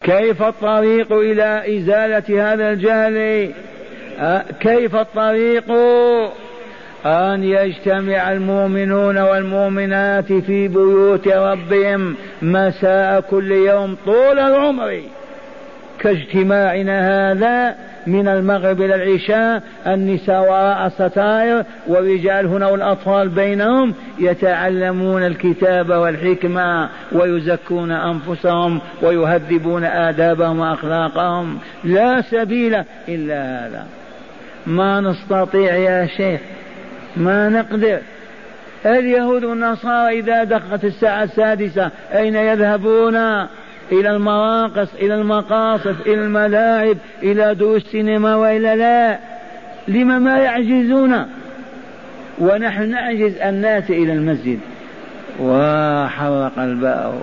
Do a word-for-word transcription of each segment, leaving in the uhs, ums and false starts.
كيف الطريق إلى إزالة هذا الجهل؟ كيف الطريق؟ أن يجتمع المؤمنون والمؤمنات في بيوت ربهم مساء كل يوم طول العمر، كاجتماعنا هذا من المغرب إلى العشاء، النساء وراء الستائر والرجال هنا والأطفال بينهم، يتعلمون الكتاب والحكمة ويزكون أنفسهم ويهذبون آدابهم وأخلاقهم. لا سبيل إلا هذا. ما نستطيع يا شيخ، ما نقدر. اليهود والنصارى إذا دقت الساعة السادسة أين يذهبون؟ إلى المراقص، إلى المقاصد، إلى الملاعب، إلى دروس السينما، وإلا لا؟ لما ما يعجزون؟ ونحن نعجز أن نأتي إلى المسجد. وحرق الباء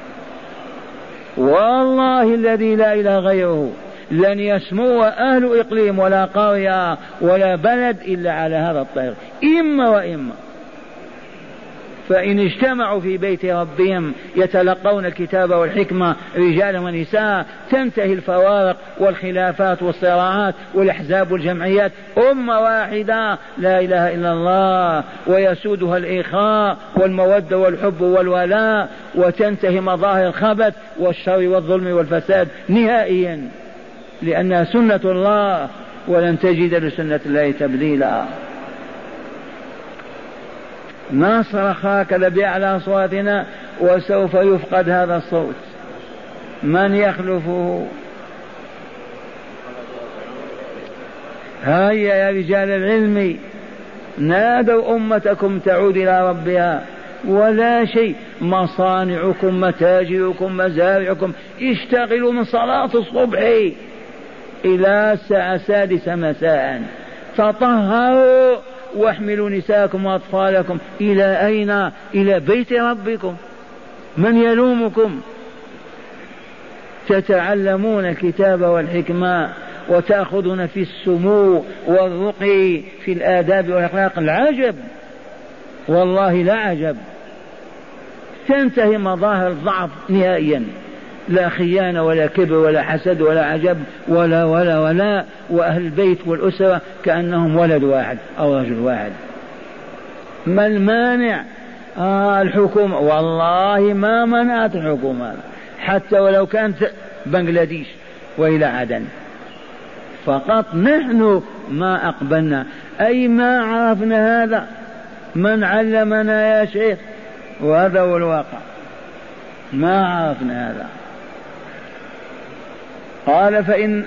والله الذي لا إله غيره لن يسمو أهل إقليم ولا قرية ولا بلد إلا على هذا الطريق، إما وإما. فإن اجتمعوا في بيت ربهم يتلقون الكتاب والحكمة رجالا ونساء، تنتهي الفوارق والخلافات والصراعات والأحزاب والجمعيات، أمة واحدة لا إله إلا الله، ويسودها الإخاء والمودة والحب والولاء، وتنتهي مظاهر الخبث والشر والظلم والفساد نهائيا، لأنها سنة الله ولن تجد لسنة الله تبديلا. نصرخ هكذا بأعلى أصواتنا وسوف يفقد هذا الصوت. من يخلفه؟ هيا يا رجال العلم، نادوا أمتكم تعود إلى ربها، ولا شيء. مصانعكم، متاجركم، مزارعكم، اشتغلوا من صلاة الصبح إلى الساعة السادسة مساء. تطهروا واحملوا نساءكم وأطفالكم إلى أين؟ إلى بيت ربكم. من يلومكم؟ تتعلمون الكتاب والحكمة وتأخذون في السمو والرقي في الآداب والأخلاق. العجب والله لا عجب. تنتهي مظاهر الضعف نهائيا، لا خيانة ولا كبر ولا حسد ولا عجب ولا ولا ولا وأهل البيت والأسرة كأنهم ولد واحد أو رجل واحد. ما المانع؟ آه الحكومة، والله ما منعت الحكومة حتى ولو كانت بنغلاديش وإلى عدن، فقط نحن ما أقبلنا، أي ما عرفنا هذا. من علمنا يا شيخ؟ وهذا هو الواقع، ما عرفنا هذا. قال فإن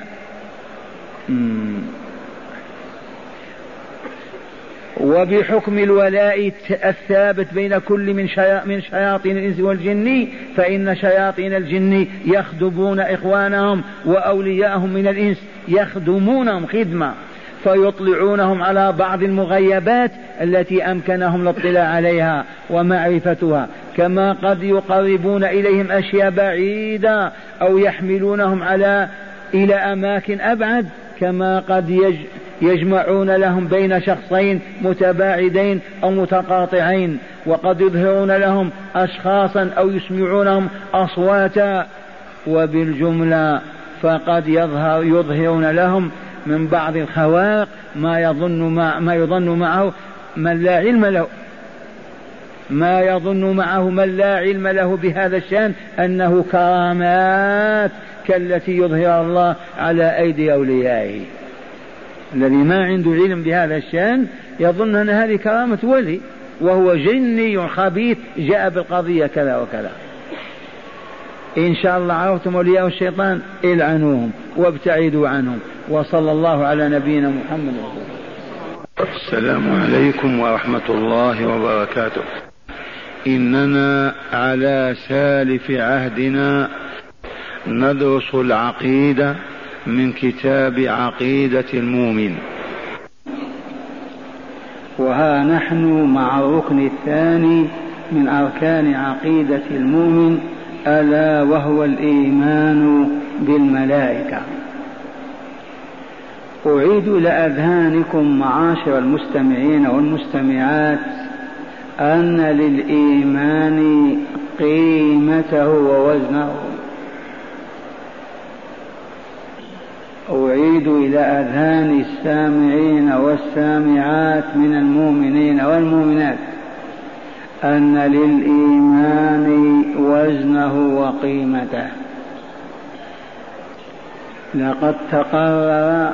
وبحكم الولاء الثابت بين كل من من شياطين الإنس والجن، فإن شياطين الجن يخدمون إخوانهم وأولياءهم من الإنس، يخدمونهم خدمة، فيطلعونهم على بعض المغيبات التي أمكنهم الاطلاع عليها ومعرفتها، كما قد يقربون إليهم أشياء بعيدة أو يحملونهم على إلى أماكن أبعد، كما قد يج يجمعون لهم بين شخصين متباعدين أو متقاطعين، وقد يظهرون لهم أشخاصا أو يسمعونهم أصواتا. وبالجملة فقد يظهر يظهرون لهم من بعض الخوارق ما يظن ما, ما يظن معه من لا علم له ما يظن معه من لا علم له بهذا الشأن أنه كرامات كالتي يظهر الله على أيدي أوليائه. الذي ما عنده علم بهذا الشأن يظن أن هذه كرامة ولي، وهو جني خبيث جاء بالقضية كذا وكذا. إن شاء الله عرفتم أولياء الشيطان العنوهم وابتعدوا عنهم. وصلى الله على نبينا محمد. السلام عليكم ورحمة الله وبركاته. إننا على سالف عهدنا ندرس العقيدة من كتاب عقيدة المؤمن، وها نحن مع الركن الثاني من أركان عقيدة المؤمن، ألا وهو الإيمان بالملائكة. أعيد إلى أذهانكم معاشر المستمعين والمستمعات أن للإيمان قيمته ووزنه، أعيد إلى أذهان السامعين والسامعات من المؤمنين والمؤمنات أن للإيمان وزنه وقيمته. لقد تقرر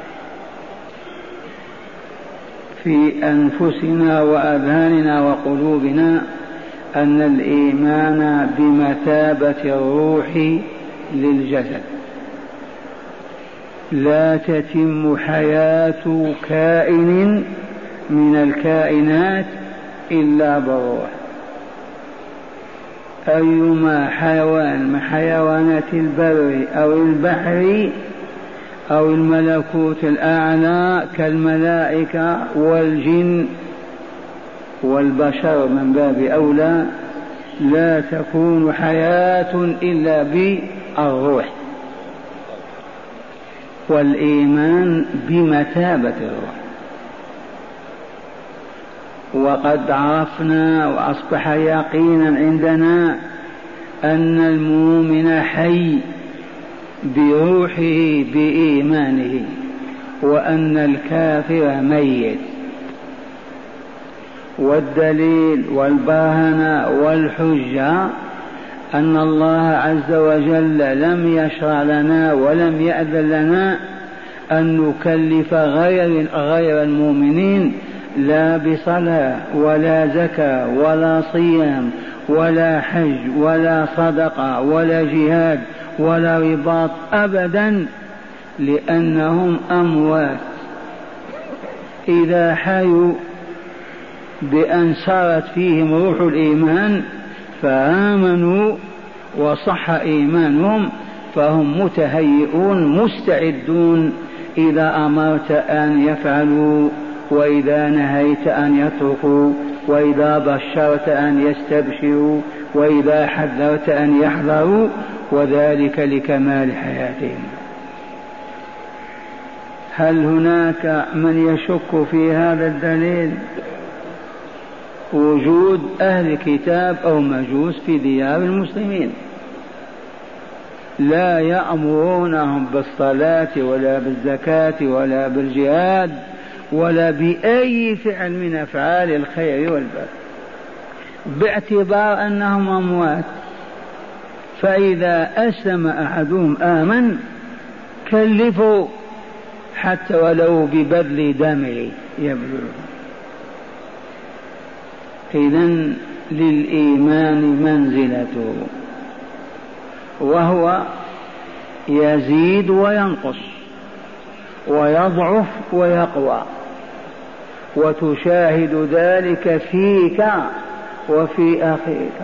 في أنفسنا وأذهاننا وقلوبنا أن الإيمان بمثابة الروح للجسد. لا تتم حياة كائن من الكائنات إلا بالروح. أيما حيوان من حيوانات البر أو البحر أو الملكوت الأعلى كالملائكة والجن والبشر من باب أولى لا تكون حياة إلا بالروح، والإيمان بمثابة الروح. وقد عرفنا وأصبح يقينا عندنا أن المؤمن حي بروحه بإيمانه، وأن الكافر ميت. والدليل والبرهنة والحجة أن الله عز وجل لم يشرع لنا ولم يأذن لنا أن نكلف غير, غير المؤمنين لا بصلاة ولا زكاة ولا صيام ولا حج ولا صدقة ولا جهاد ولا رباط أبدا، لأنهم أموات. إذا حيوا بأن سارت فيهم روح الإيمان فآمنوا وصح إيمانهم فهم متهيئون مستعدون إذا أمرت أن يفعلوا، وإذا نهيت أن يتركوا، وإذا بشرت أن يستبشروا، وإذا حذرت أن يحذروا، وذلك لكمال حياتهم. هل هناك من يشك في هذا الدليل؟ وجود أهل كتاب أو مجوس في ديار المسلمين لا يأمرونهم بالصلاة ولا بالزكاة ولا بالجهاد ولا بأي فعل من أفعال الخير والبر، باعتبار أنهم أموات. فإذا أسلم أحدهم آمن كلفوا حتى ولو ببذل دمه يبذله. إذن للإيمان منزلته، وهو يزيد وينقص ويضعف ويقوى، وتشاهد ذلك فيك وفي أخيك.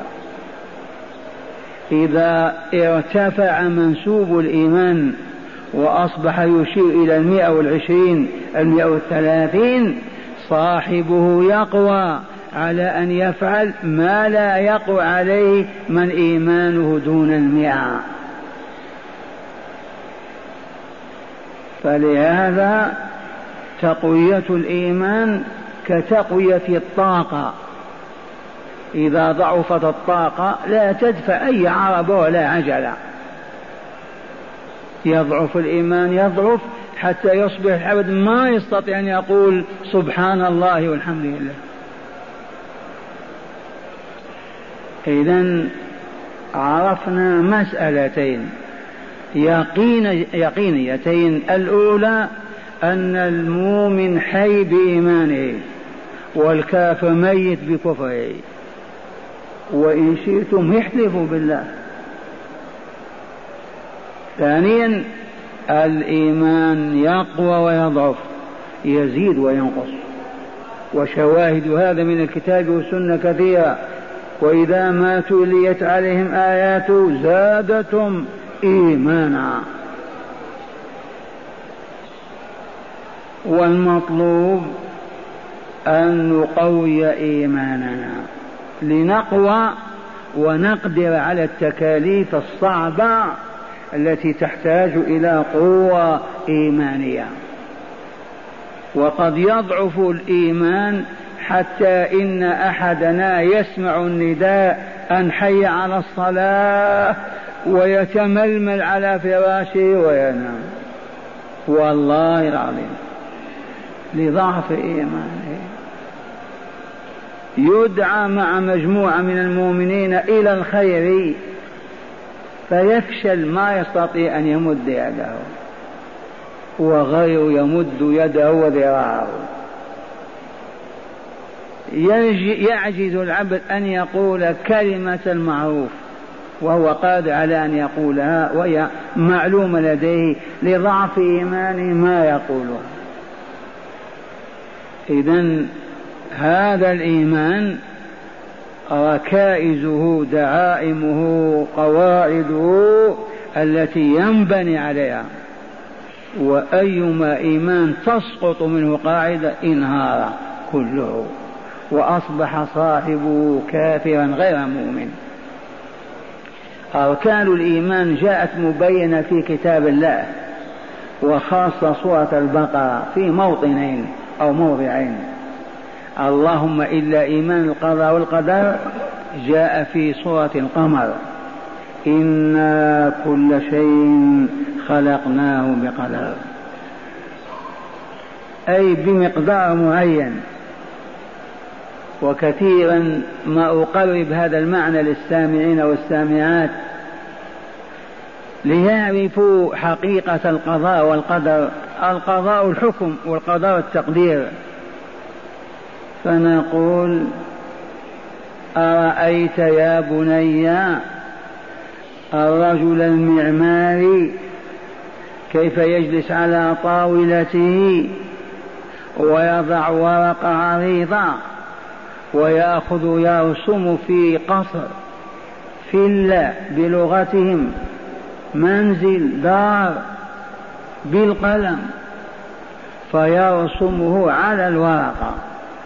إذا ارتفع منسوب الإيمان وأصبح يشير إلى المئة والعشرين المئة والثلاثين صاحبه يقوى على أن يفعل ما لا يقوى عليه من إيمانه دون المئة. فلهذا تقوية الإيمان كتقوية الطاقة. إذا ضعفت الطاقة لا تدفع أي عربة ولا عجلة، يضعف الإيمان يضعف حتى يصبح العبد ما يستطيع أن يقول سبحان الله والحمد لله. إذن عرفنا مسألتين يقين يقينيتين. الأولى أن المؤمن حي بإيمانه والكافر ميت بكفره، وإن شئتم احلفوا بالله. ثانيا الإيمان يقوى ويضعف، يزيد وينقص، وشواهد هذا من الكتاب والسنة كثيرة. وإذا ما تليت عليهم آيات زادتهم إيمانا. والمطلوب أن نقوي إيماننا لنقوى ونقدر على التكاليف الصعبة التي تحتاج إلى قوة إيمانية. وقد يضعف الإيمان حتى إن أحدنا يسمع النداء أن حي على الصلاة ويتململ على فراشه وينام. والله العظيم لضعف إيمانه. يدعى مع مجموعة من المؤمنين إلى الخير فيفشل، ما يستطيع أن يمد يده، وغير يمد يده وذراعه. يعجز العبد أن يقول كلمة المعروف وهو قادر على أن يقولها وهي معلومة لديه، لضعف إيمانه ما يقولها. إذن هذا الإيمان ركائزه دعائمه قواعده التي ينبني عليها، وأيما إيمان تسقط منه قاعدة انهار كله وأصبح صاحبه كافرا غير مؤمن. أركان الإيمان جاءت مبينة في كتاب الله، وخاصة سورة البقرة في موطنين أو موضعين. اللهم إلا إيمان القضاء والقدر جاء في سورة القمر: إنا كل شيء خلقناه بقدر، أي بمقدار معين. وكثيرا ما أقرب هذا المعنى للسامعين والسامعات ليعرفوا حقيقة القضاء والقدر. القضاء الحكم والقدر التقدير. فنقول: أرأيت يا بني الرجل المعماري كيف يجلس على طاولته ويضع ورق عريضة ويأخذ يرسم في قصر، فيلا بلغتهم، منزل، دار، بالقلم، فيرسمه على الورقة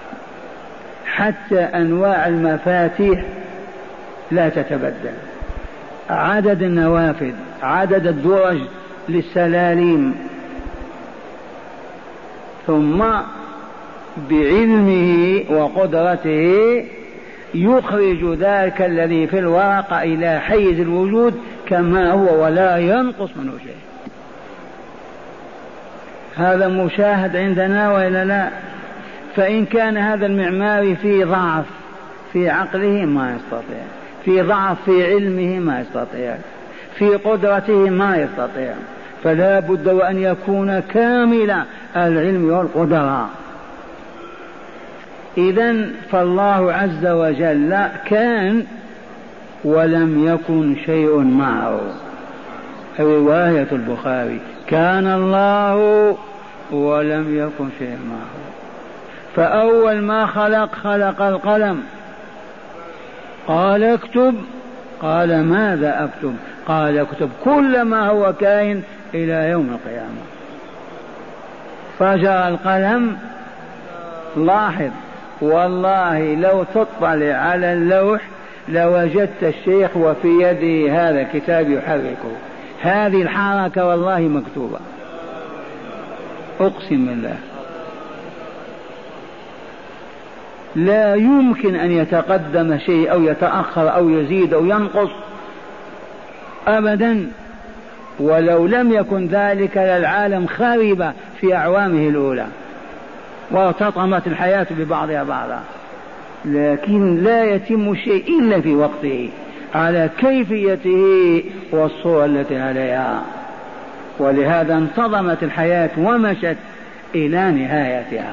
حتى أنواع المفاتيح لا تتبدل، عدد النوافذ، عدد الدرج للسلالم. ثم بعلمه وقدرته يخرج ذلك الذي في الورقة إلى حيز الوجود كما هو ولا ينقص منه شيء. هذا مشاهد عندنا وإلا لا؟ فإن كان هذا المعماري في ضعف في عقله ما يستطيع، في ضعف في علمه ما يستطيع، في قدرته ما يستطيع، فلا بد وأن يكون كامل العلم والقدرة. إذن فالله عز وجل كان ولم يكن شيء معه. رواية البخاري: كان الله ولم يكن شيء معه. فأول ما خلق خلق القلم، قال اكتب، قال ماذا أكتب؟ قال اكتب كل ما هو كائن إلى يوم القيامة. فجر القلم. لاحظ والله لو تطلع على اللوح لوجدت الشيخ وفي يده هذا الكتاب يحركه، هذه الحركة والله مكتوبة، أقسم بالله. لا يمكن أن يتقدم شيء أو يتأخر أو يزيد أو ينقص أبدا. ولو لم يكن ذلك للعالم خرب في أعوامه الأولى وارتطمت الحياة ببعضها بعضا، لكن لا يتم شيء إلا في وقته على كيفيته والصورة التي عليها. ولهذا انتظمت الحياة ومشت إلى نهايتها.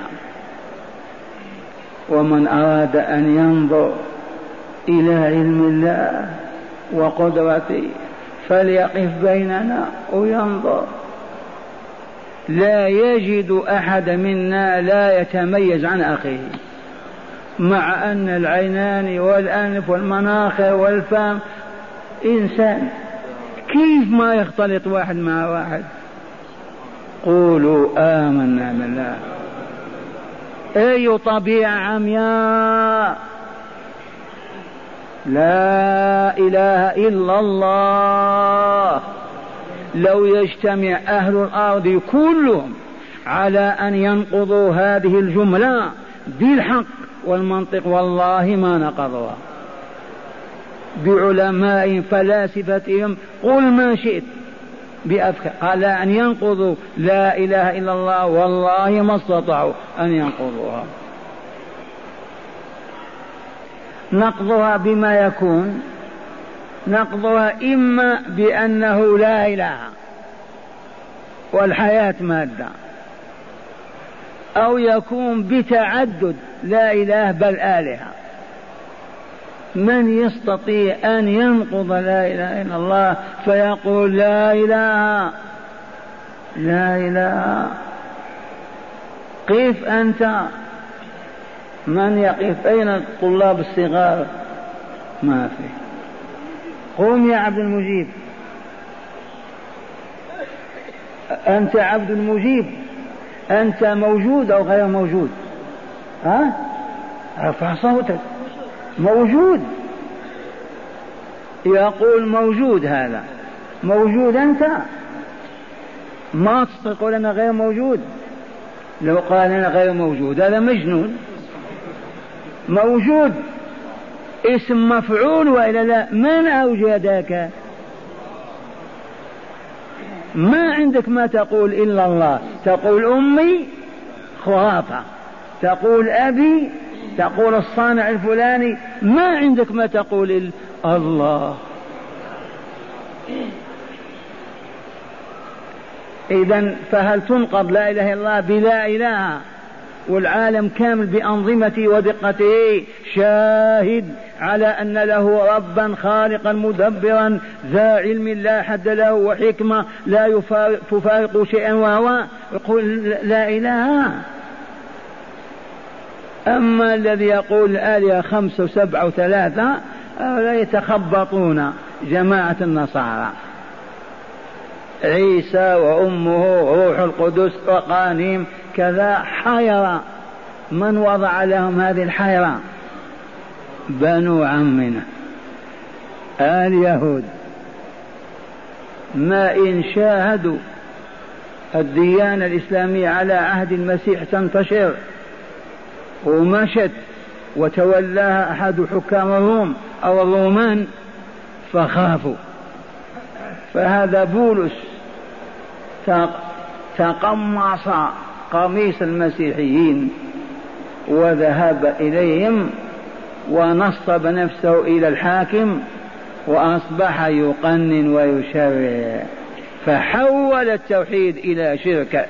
ومن أراد أن ينظر إلى علم الله وقدرته فليقف بيننا وينظر. لا يجد أحد منا لا يتميز عن أخيه، مع أن العينان والأنف والمناخر والفم إنسان، كيف ما يختلط واحد مع واحد؟ قولوا آمنا بالله. أي طبيعة عمياء، لا إله إلا الله. لو يجتمع أهل الأرض كلهم على أن ينقضوا هذه الجملة بالحق والمنطق والله ما نقضوها. بعلماء فلاسفتهم قل ما شئت، بأفكار، قال أن ينقضوا لا إله إلا الله والله ما استطاعوا أن ينقضوها. نقضها بما يكون، نقضها إما بأنه لا إله والحياة مادة، أو يكون بتعدد لا إله بل آلهة. من يستطيع أن ينقض لا إله إلا الله فيقول لا إله لا إله؟ قف أنت. من يقف؟ أين الطلاب الصغار؟ ما في. قم يا عبد المجيب، أنت عبد المجيب، أنت موجود أو غير موجود؟ ها؟ ارفع صوتك. موجود. يقول موجود. هذا موجود. أنت ما تقول أنا غير موجود. لو قال أنا غير موجود هذا مجنون. موجود اسم مفعول وإلا لا؟ من أوجدك؟ ما عندك ما تقول إلا الله. تقول أمي خرافة، تقول أبي، تقول الصانع الفلاني، ما عندك ما تقول إلا الله. إذن فهل تنقض لا إله إلا الله بلا إله؟ والعالم كامل بأنظمته ودقته شاهد على أن له ربا خالقا مدبرا ذا علم لا حد له وحكمة لا تفارق شيئا، وهو يقول لا إله. أما الذي يقول الآلهة خمسة وسبعة وثلاثة لا يتخبطون جماعة النصارى. عيسى وأمه روح القدس وقانيم كذا. حيرة. من وضع لهم هذه الحيرة؟ بنو عمنا اليهود. ما إن شاهدوا الديانة الإسلامية على عهد المسيح تنتشر ومشت وتولاها أحد حكام الروم أو الرومان فخافوا. فهذا بولس تقمص قميص المسيحيين وذهب إليهم ونصب نفسه إلى الحاكم وأصبح يقنن ويشرع، فحول التوحيد إلى شرك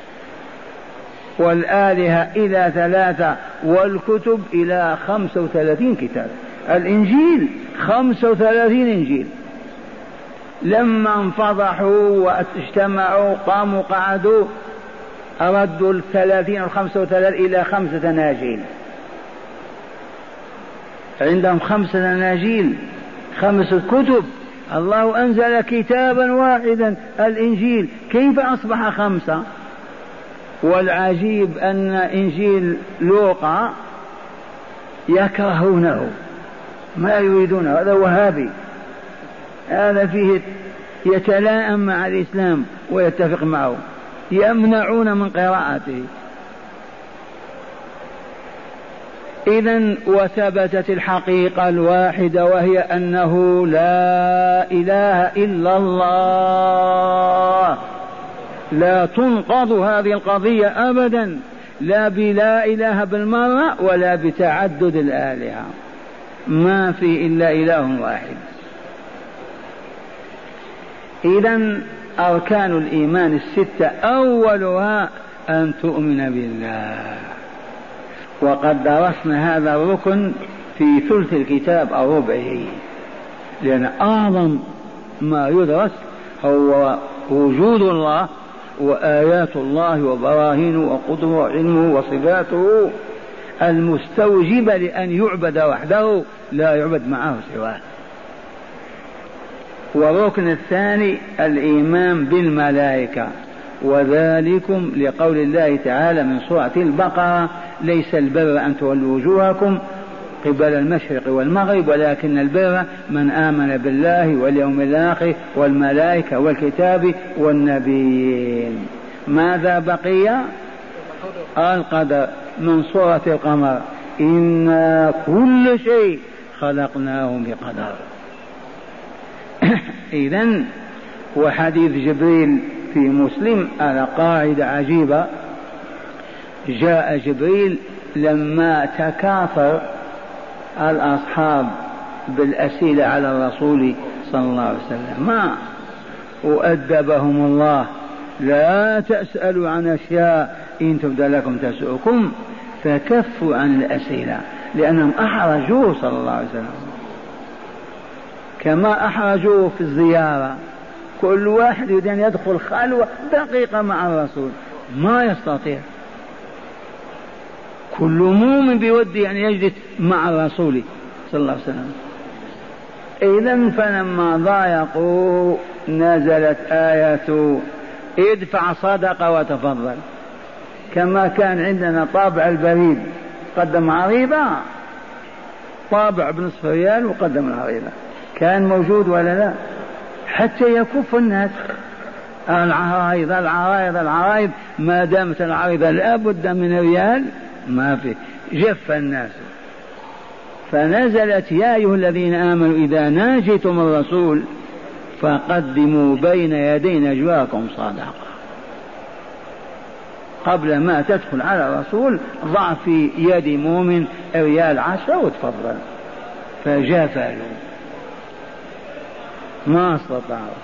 والآلهة إلى ثلاثة والكتب إلى خمسة وثلاثين كتاب. الإنجيل خمسة وثلاثين إنجيل. لما انفضحوا واجتمعوا قاموا قعدوا أردوا الثلاثين والخمسة وثلاثين إلى خمسة أناجيل. عندهم خمسة أناجيل، خمسة كتب. الله أنزل كتابا واحدا الإنجيل، كيف أصبح خمسة؟ والعجيب أن إنجيل لوقا يكرهونه، ما يريدونه. هذا وهابي، هذا فيه يتلائم مع الإسلام ويتفق معه، يمنعون من قراءته. إذن وثبتت الحقيقة الواحدة وهي أنه لا إله إلا الله. لا تنقض هذه القضية أبدا، لا بلا إله بالمرة ولا بتعدد الآلهة. ما في إلا إله واحد. إذن أركان الإيمان الستة أولها أن تؤمن بالله، وقد درسنا هذا الركن في ثلث الكتاب أو ربعه، لأن أعظم ما يدرس هو وجود الله وآيات الله وبراهينه وقدره وعلمه وصفاته المستوجبة لأن يعبد وحده لا يعبد معه سواه. والركن الثاني الإيمان بالملائكة، وذلكم لقول الله تعالى من سورة البقرة: ليس البر أن تولوا وجوهكم قبل المشرق والمغرب ولكن البر من آمن بالله واليوم الآخر والملائكة والكتاب والنبيين. ماذا بقي؟ القدر من سورة القمر: إنا كل شيء خلقناه بقدر. إذن وحديث جبريل في مسلم على قاعدة عجيبة، جاء جبريل لما تكاثر الأصحاب بالأسئلة على الرسول صلى الله عليه وسلم ما وأدبهم الله، لا تسألوا عن أشياء إن تبد لكم تسؤكم، فكفوا عن الأسئلة لأنهم أحرجوه صلى الله عليه وسلم كما أحرجوه في الزيارة. كل واحد يريد أن يدخل خلوة دقيقة مع الرسول ما يستطيع، كل مؤمن بودي أن يجلس مع الرسول صلى الله عليه وسلم. إذن فلما ضايقوا نزلت آية ادفع صدقة وتفضل، كما كان عندنا طابع البريد قدم عريضة، طابع بنصف ريال وقدم العريضة، كان موجود ولا لا؟ حتى يكف الناس العرايض العرايض العرايض، ما دامت العريضة لا بد من ريال ما في، جف الناس. فنزلت يا أيها الذين آمنوا إذا ناجيتم الرسول فقدموا بين يدي نجواكم صدقة، قبل ما تدخل على الرسول ضع في يد مؤمن ريال عشرة وتفضل. فجافلوا ما استطاعوا،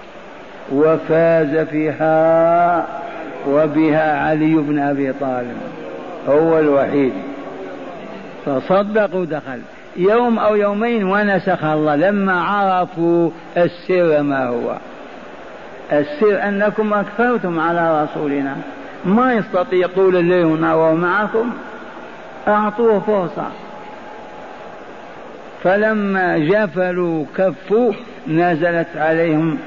وفاز فيها وبها علي بن أبي طالب هو الوحيد، فصدقوا دخل يوم أو يومين ونسخ الله لما عرفوا السر. ما هو السر؟ أنكم أكثرتم على رسولنا، ما يستطيع يقول الليل وهو معكم، أعطوه فرصة. فلما جفلوا كفوا نزلت عليهم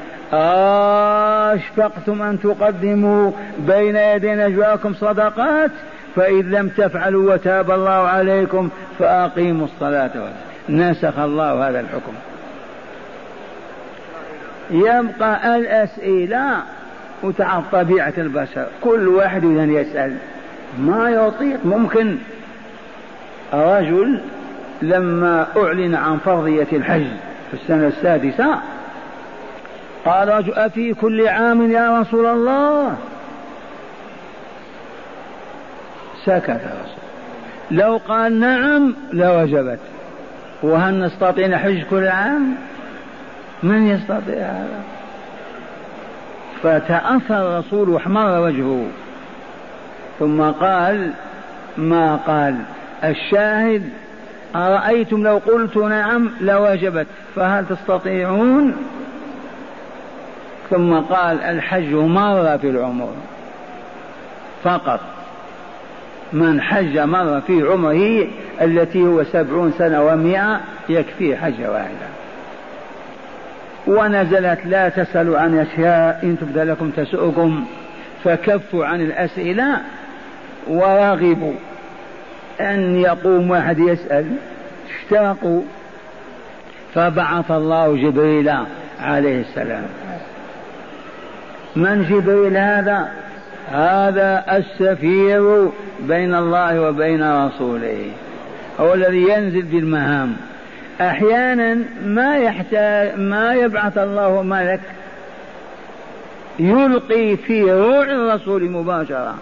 أشفقتم أن تقدموا بين يدي نجواكم صدقات فإذ لم تفعلوا وتاب الله عليكم فأقيموا الصلاة. نسخ الله هذا الحكم. يبقى الأسئلة وتعرف طبيعة البشر، كل واحد يريد أن يسأل ما يطيق. ممكن رجل لما أعلن عن فرضية الحج في السنة السادسة قال رجل أفي كل عام يا رسول الله؟ سكت الرسول. لو قال نعم لوجبت. وهل نستطيع نحج كل عام؟ من يستطيع هذا؟ فتأثر الرسول واحمر وجهه، ثم قال ما قال. الشاهد أرأيتم لو قلت نعم لوجبت فهل تستطيعون؟ ثم قال الحج مرة في العمر فقط، من حج مرة في عمره التي هو سبعون سنة ومئة يكفي حجة واحدة. ونزلت لا تسألوا عن أشياء إن تبد لكم تسؤكم، فكفوا عن الأسئلة ورغبوا أن يقوم واحد يسأل، اشتاقوا. فبعث الله جبريل عليه السلام. من جبريل هذا؟ هذا السفير بين الله وبين رسوله، هو الذي ينزل بالمهام. أحيانا ما يحتاج ما يبعث الله ملك، يلقي في روح الرسول مباشرة.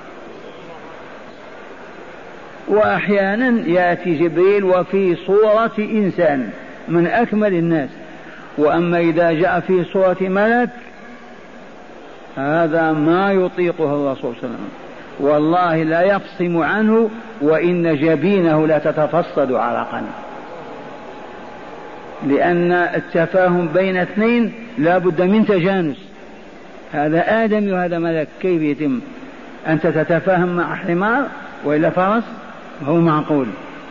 وأحيانا يأتي جبريل وفي صورة إنسان من أكمل الناس. وأما إذا جاء في صورة ملك هذا ما يطيقه الرسول صلى الله عليه وسلم، والله لا يفصم عنه، وإن جبينه لا تتفصد عرقا، لأن التفاهم بين اثنين لا بد من تجانس. هذا آدم وهذا ملك، كيف يتم أنت تتفاهم مع حمار وإلا فرس؟ هو معقول؟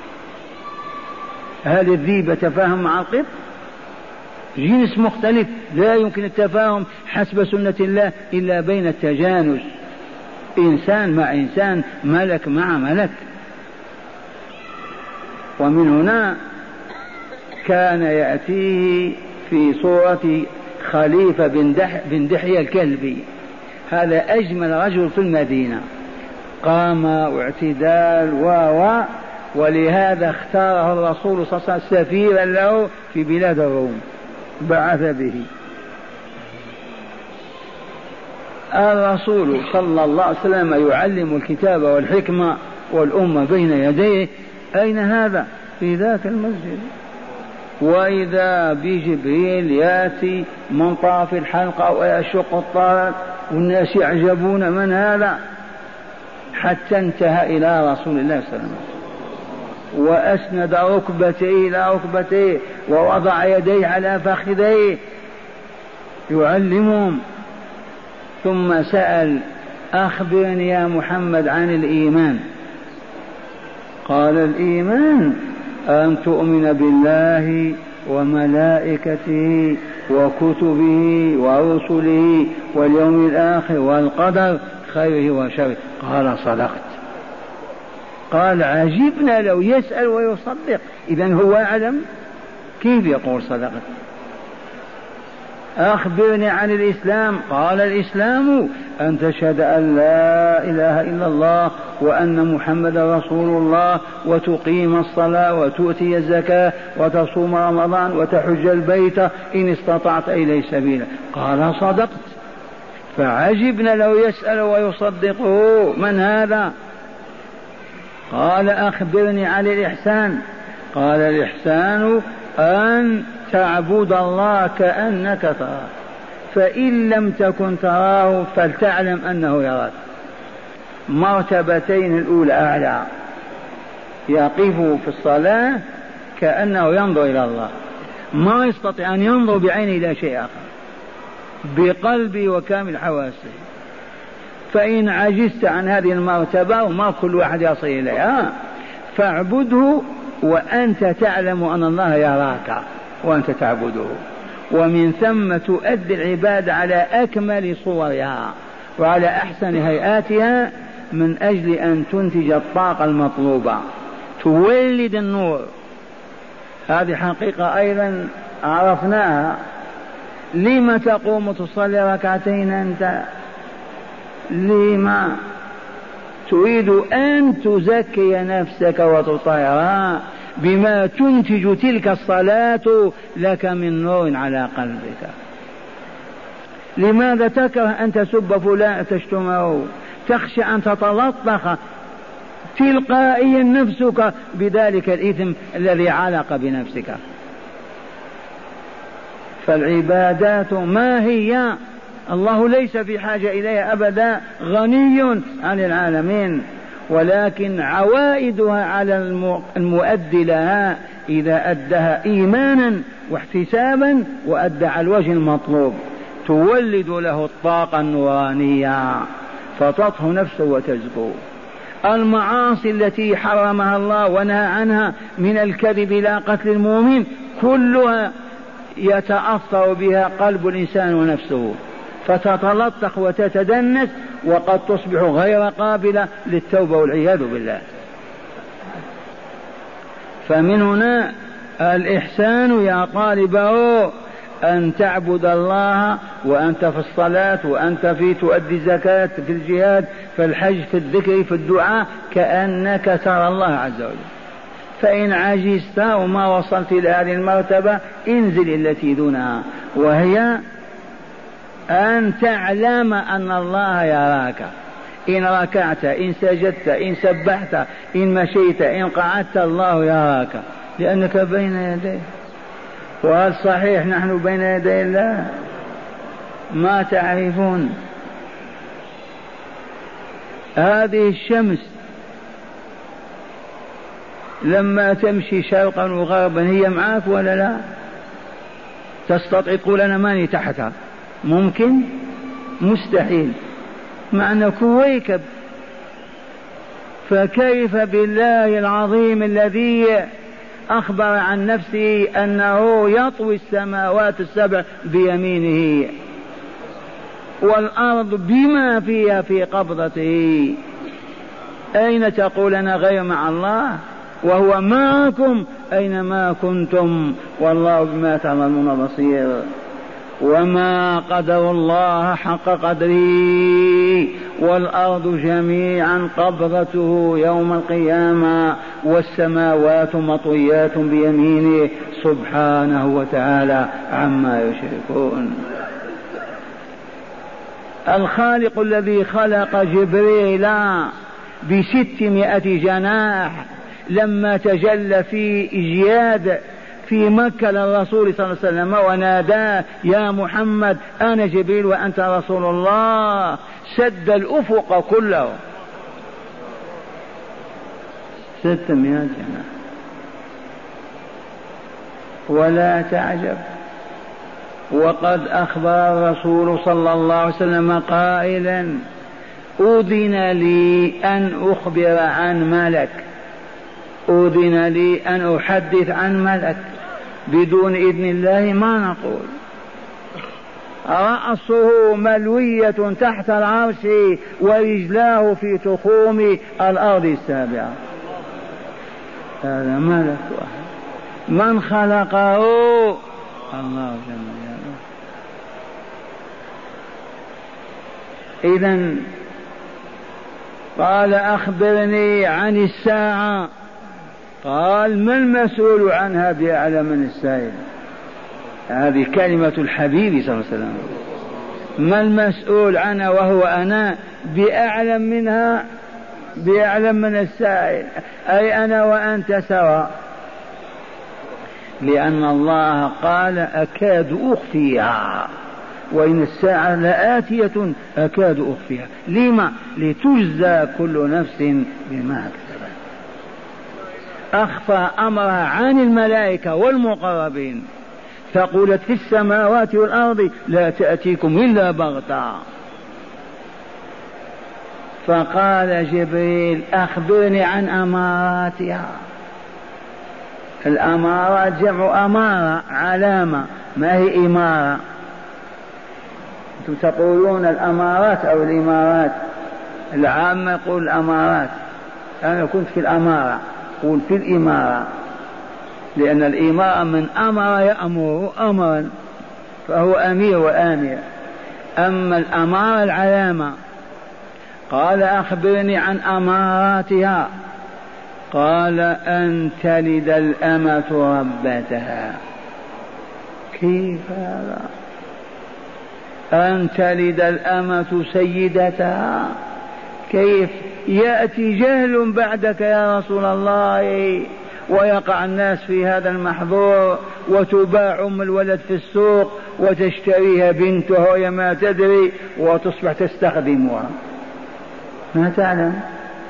هل الذيب يتفاهم مع القط؟ جنس مختلف، لا يمكن التفاهم حسب سنة الله إلا بين التجانس، إنسان مع إنسان، ملك مع ملك. ومن هنا كان يأتيه في صورة خليفة بن, دح بن دحية الكلبي، هذا أجمل رجل في المدينة، قامة واعتدال و و ولهذا اختاره الرسول صلى الله عليه وسلم سفيرا له في بلاد الروم، بعث به. الرسول صلى الله عليه وسلم يعلم الكتاب والحكمة والأمة بين يديه، أين هذا؟ في ذاك المسجد. وإذا بجبريل يأتي من طرف الحلقة ويشق الطرق والناس يعجبون من هذا، حتى انتهى إلى رسول الله صلى الله عليه وسلم وأسند ركبتيه إلى ركبتيه ووضع يديه على فخذيه يعلمهم. ثم سأل: أخبرني يا محمد عن الإيمان. قال: الإيمان أن تؤمن بالله وملائكته وكتبه ورسله واليوم الآخر والقدر خيره وشره. قال: صدقت. قال: عجبنا لو يسأل ويصدق، إذن هو أعلم، كيف يقول صدقت؟ أخبرني عن الإسلام. قال: الإسلام أن تشهد أن لا إله إلا الله وأن محمد رسول الله وتقيم الصلاة وتؤتي الزكاة وتصوم رمضان وتحج البيت إن استطعت إليه سبيلا. قال: صدقت. فعجبنا لو يسأل ويصدقه، من هذا؟ قال: أخبرني عن الإحسان. قال: الإحسان أن تعبد الله كأنك تراه، فإن لم تكن تراه فلتعلم أنه يراك. مرتبتين، الأولى أعلى، يقف في الصلاة كأنه ينظر إلى الله، ما يستطيع أن ينظر بعينه إلى شيء آخر، بقلبه وكامل حواسه. فإن عجزت عن هذه المرتبة، وما كل واحد يصل إليها، فاعبده وأنت تعلم أن الله يراك وأنت تعبده، ومن ثم تؤدي العبادة على أكمل صورها وعلى أحسن هيئاتها من أجل أن تنتج الطاقة المطلوبة، تولد النور. هذه حقيقة أيضا عرفناها. لما تقوم تصلي ركعتين أنت؟ لما تريد أن تزكي نفسك وتطهرها بما تنتج تلك الصلاة لك من نور على قلبك. لماذا تكره أن تسب فلان تشتمه؟ تخشى أن تتلطخ تلقائيا نفسك بذلك الإثم الذي علق بنفسك. فالعبادات ما هي؟ الله ليس في حاجة إليها أبدا، غني عن العالمين، ولكن عوائدها على المؤدي لها إذا أدها إيمانا واحتسابا وأدى على الوجه المطلوب تولد له الطاقة النورانية فتطهو نفسه وتزكو. المعاصي التي حرمها الله ونهى عنها من الكذب إلى قتل المؤمن كلها يتأثر بها قلب الإنسان ونفسه، فتتلطخ وتتدنس وقد تصبح غير قابلة للتوبة والعياذ بالله. فمن هنا الإحسان يا طالبه أن تعبد الله وأنت في الصلاة وأنت في تؤدي الزكاة في الجهاد في الحج في الذكر في الدعاء كأنك ترى الله عز وجل. فإن عجزت وما وصلت إلى هذه المرتبة انزل التي دونها، وهي أن تعلم أن الله يراك. إن ركعت، إن سجدت، إن سبحت، إن مشيت، إن قعدت، الله يراك لأنك بين يديه. وهل صحيح نحن بين يدي الله؟ ما تعرفون. هذه الشمس لما تمشي شرقا وغربا هي معك ولا لا؟ تستطيع تقول أنا ماني تحتها؟ ممكن؟ مستحيل، معنى كويكب. فكيف بالله العظيم الذي أخبر عن نفسه أنه يطوي السماوات السبع بيمينه والأرض بما فيها في قبضته؟ أين تقول أنا غير مع الله وهو معكم أينما كنتم والله بما تعملون بصير. وما قدر الله حق قدره والأرض جميعا قبضته يوم القيامة والسماوات مطويات بيمينه سبحانه وتعالى عما يشركون. الخالق الذي خلق جبريل بستمائة جناح لما تجلى في إجياد في مكة للرسول صلى الله عليه وسلم وناداه يا محمد أنا جبريل وأنت رسول الله، سد الأفق كله ستمائة جناح. ولا تعجب، وقد أخبر الرسول صلى الله عليه وسلم قائلا أذن لي أن أخبر عن ملك، أذن لي أن أحدث عن ملك، بدون إذن الله ما نقول. رأسه ملوية تحت العرش ورجلاه في تخوم الأرض السابعة. هذا ملك واحد. من خلقه؟ الله جل جلاله. إذن قال أخبرني عن الساعة، قال ما المسؤول عنها بأعلم من السائل. هذه كلمة الحبيب صلى الله عليه وسلم، ما المسؤول عنها وهو أنا بأعلم منها بأعلم من السائل، أي أنا وأنت سواء، لأن الله قال أكاد أخفيها وإن الساعة لآتية أكاد أخفيها. لما؟ لتجزى كل نفس بما كسبت. أخفى أمرها عن الملائكة والمقربين، فقلت في السماوات والأرض لا تأتيكم إلا بغتة. فقال جبريل أخبرني عن أماراتها. الأمارات جمع أمارة، علامة، ما هي إمارة. أنتم تقولون الأمارات أو الإمارات، العامة يقول الأمارات، أنا كنت في الأمارة قول في الإمارة، لأن الإمارة من أمر يأمر أمرا فهو أمير وآمر، أما الأمارة العلامة. قال أخبرني عن أماراتها، قال أن تلد الأمة ربتها. كيف هذا؟ أن تلد الأمة سيدتها، كيف يأتي جهل بعدك يا رسول الله ويقع الناس في هذا المحظور، وتباع أم الولد في السوق وتشتريها بنتها وهي ما تدري وتصبح تستخدمها ما تعلم.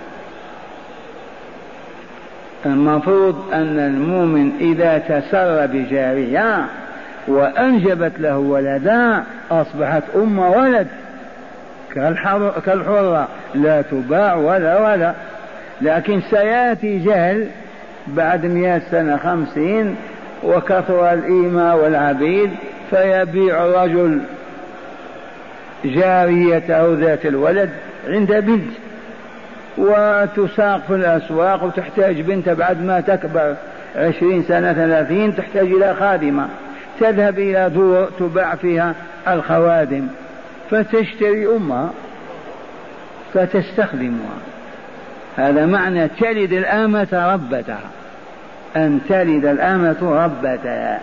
المفروض أن المؤمن إذا تسر بجارية وأنجبت له ولدا أصبحت أم ولد كالحرة لا تباع ولا ولا. لكن سيأتي جهل بعد مئة سنة خمسين وكثر الإيماء والعبيد، فيبيع الرجل جاريته ذات الولد عند بنت وتساق في الأسواق وتحتاج بنت بعد ما تكبر عشرين سنة ثلاثين تحتاج إلى خادمة، تذهب إلى دور تباع فيها الخوادم فتشتري أمها فتستخدمها. هذا معنى تلد الأمة ربتها، أن تلد الأمة ربتها.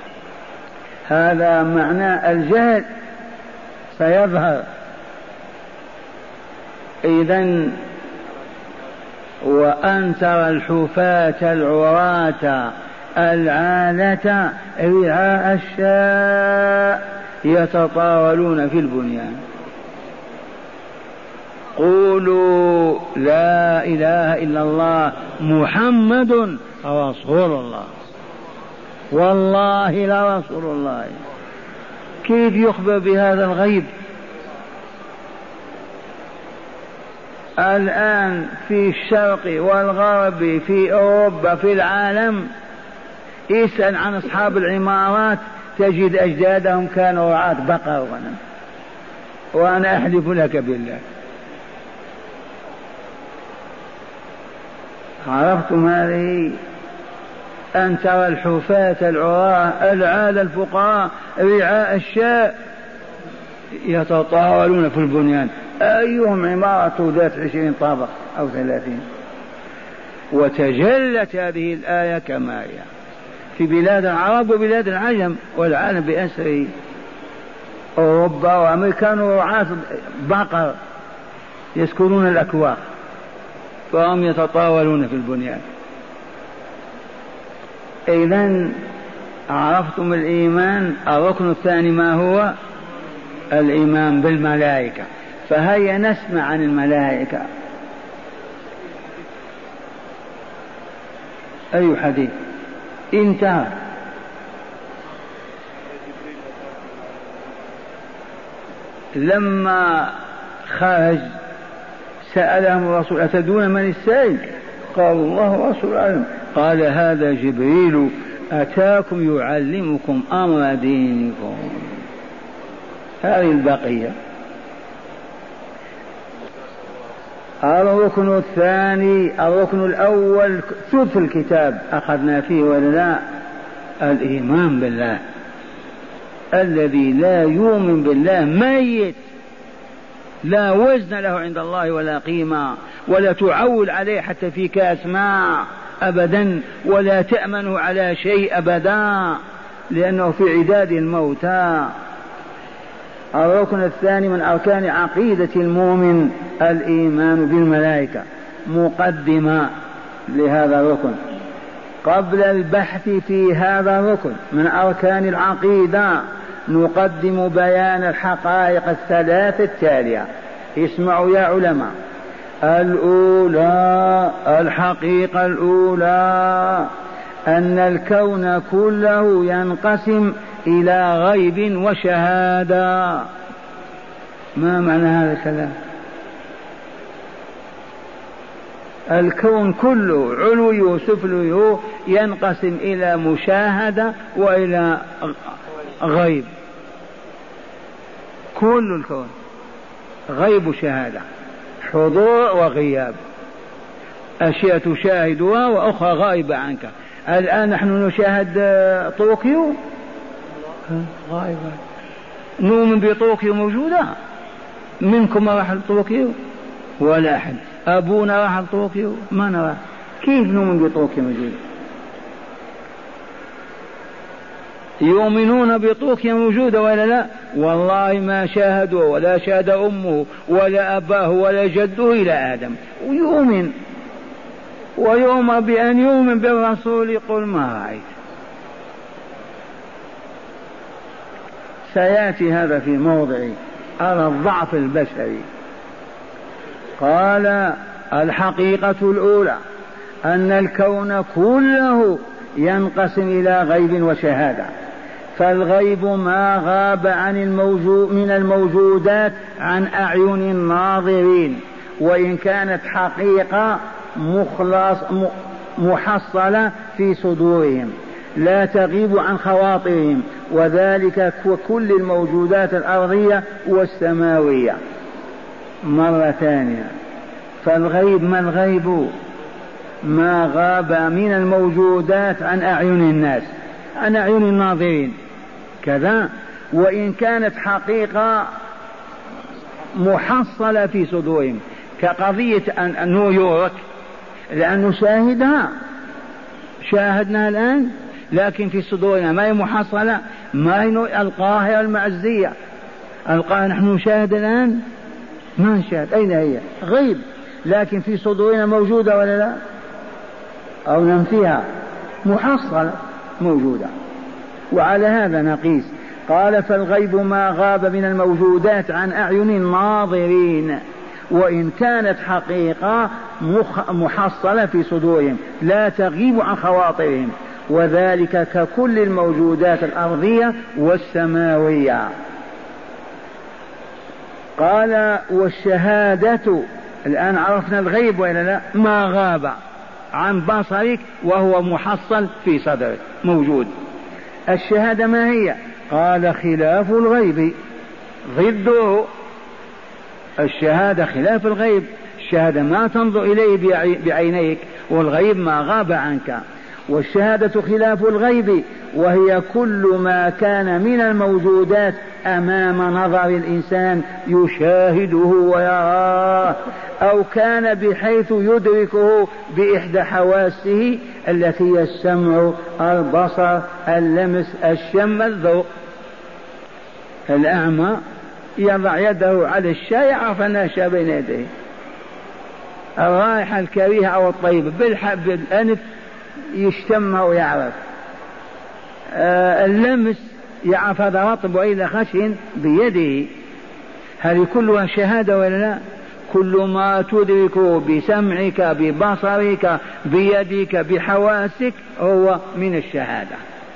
هذا معنى الجهل سيظهر. إذن وأن ترى الحفاة العراة العالة رعاء الشاء يتطاولون في البنيان. قولوا لا إله إلا الله محمد رسول الله، والله لرسول الله. كيف يخبر بهذا الغيب؟ الآن في الشرق والغرب في أوروبا في العالم اسأل عن أصحاب العمارات تجد أجدادهم كانوا رعاة بقر وغنم، وأنا أحلف لك بالله. عرفتم هذه؟ أن ترى الحفاة العراة العالة الفقراء رعاء الشاء يتطاولون في البنيان، أيهم عمارة ذات عشرين طابق أو ثلاثين. وتجلت هذه الآية كما هي في بلاد العرب وبلاد العجم والعالم بأسره. أوروبا وأمريكا رعاة بقر يسكنون الأكواخ وهم يتطاولون في البنيان. إذن عرفتم الإيمان. الركن الثاني ما هو؟ الإيمان بالملائكة. فهيا نسمع عن الملائكة. أي حديث انتهى؟ لما خرج سألهم الرسول أتدون من السائل؟ قالوا الله ورسوله أعلم. قال هذا جبريل أتاكم يعلمكم أمر دينكم. هذه البقية. الركن الثاني. الركن الأول ثلث الكتاب أخذنا فيه ولا لا؟ الإيمان بالله. الذي لا يؤمن بالله ميت، لا وزن له عند الله ولا قيمة، ولا تعول عليه حتى في كأس ماء أبدا، ولا تأمنه على شيء أبدا، لأنه في عداد الموتى. الركن الثاني من أركان عقيدة المؤمن الإيمان بالملائكة. مقدمة لهذا الركن. قبل البحث في هذا الركن من أركان العقيدة نقدم بيان الحقائق الثلاث التالية. اسمعوا يا علماء. الأولى، الحقيقة الأولى أن الكون كله ينقسم إلى غيب وشهادة. ما معنى هذا الكلام؟ الكون كله علوي وسفلي ينقسم إلى مشاهدة وإلى غيب. كل الكون غيب وشهادة، حضور وغياب، أشياء تشاهدها وأخرى غائبة عنك. الآن نحن نشاهد طوكيو غائبة. نؤمن بطوكيو موجودة؟ منكم راح لطوكيو؟ ولا أحد. أبونا راح لطوكيو؟ ما نرى. كيف نؤمن بطوكيو موجودة؟ يؤمنون بطوكيو موجودة ولا لا؟ والله ما شاهدوا ولا شاهد أمه ولا أباه ولا جده إلى آدم، ويؤمن ويؤمر بأن يؤمن بالرسول. يقول ما رأيت. سيأتي هذا في موضع على الضعف البشري. قال الحقيقة الأولى أن الكون كله ينقسم إلى غيب وشهادة. فالغيب ما غاب عن الموجود من الموجودات عن أعين الناظرين، وإن كانت حقيقة مخلص محصلة في صدورهم لا تغيب عن خواطرهم، وذلك كل الموجودات الأرضية والسماوية. مرة ثانية، فالغيب ما الغيب؟ ما غاب من الموجودات عن أعين الناس، عن أعين الناظرين كذا، وإن كانت حقيقة محصلة في صدورهم، كقضية نيويورك لأن نشاهدها، شاهدنا الآن، لكن في صدورنا ما هي محصلة، ما هي القاهرة المعزية. القاهرة نحن نشاهد الآن؟ ما نشاهد. أين هي؟ غيب، لكن في صدورنا موجودة ولا لا؟ أو ننفيها؟ محصلة موجودة. وعلى هذا نقيس. قال فالغيب ما غاب من الموجودات عن أعين الناظرين، وإن كانت حقيقة محصلة في صدورهم لا تغيب عن خواطرهم، وذلك ككل الموجودات الأرضية والسماوية. قال والشهادة، الآن عرفنا الغيب وإلا لا؟ ما غاب عن بصرك وهو محصل في صدرك موجود. الشهادة ما هي؟ قال خلاف الغيب، ضده. الشهادة خلاف الغيب، الشهادة ما تنظر إليه بعينيك، والغيب ما غاب عنك. والشهادة خلاف الغيب، وهي كل ما كان من الموجودات أمام نظر الإنسان يشاهده ويراه، أو كان بحيث يدركه بإحدى حواسه التي هي السمع، البصر، اللمس، الشم، الذوق. الأعمى يضع يده على الشاي يعرف أنها شاي بين يديه، الرائحة الكريهة أو الطيبة بالأنف يشتمها ويعرف، آه اللمس يعرف هذا رطب وإلا خشن بيده. هذه كلها شهادة ولا لا؟ كل ما تدرك بسمعك ببصرك بيدك بحواسك هو من الشهادة.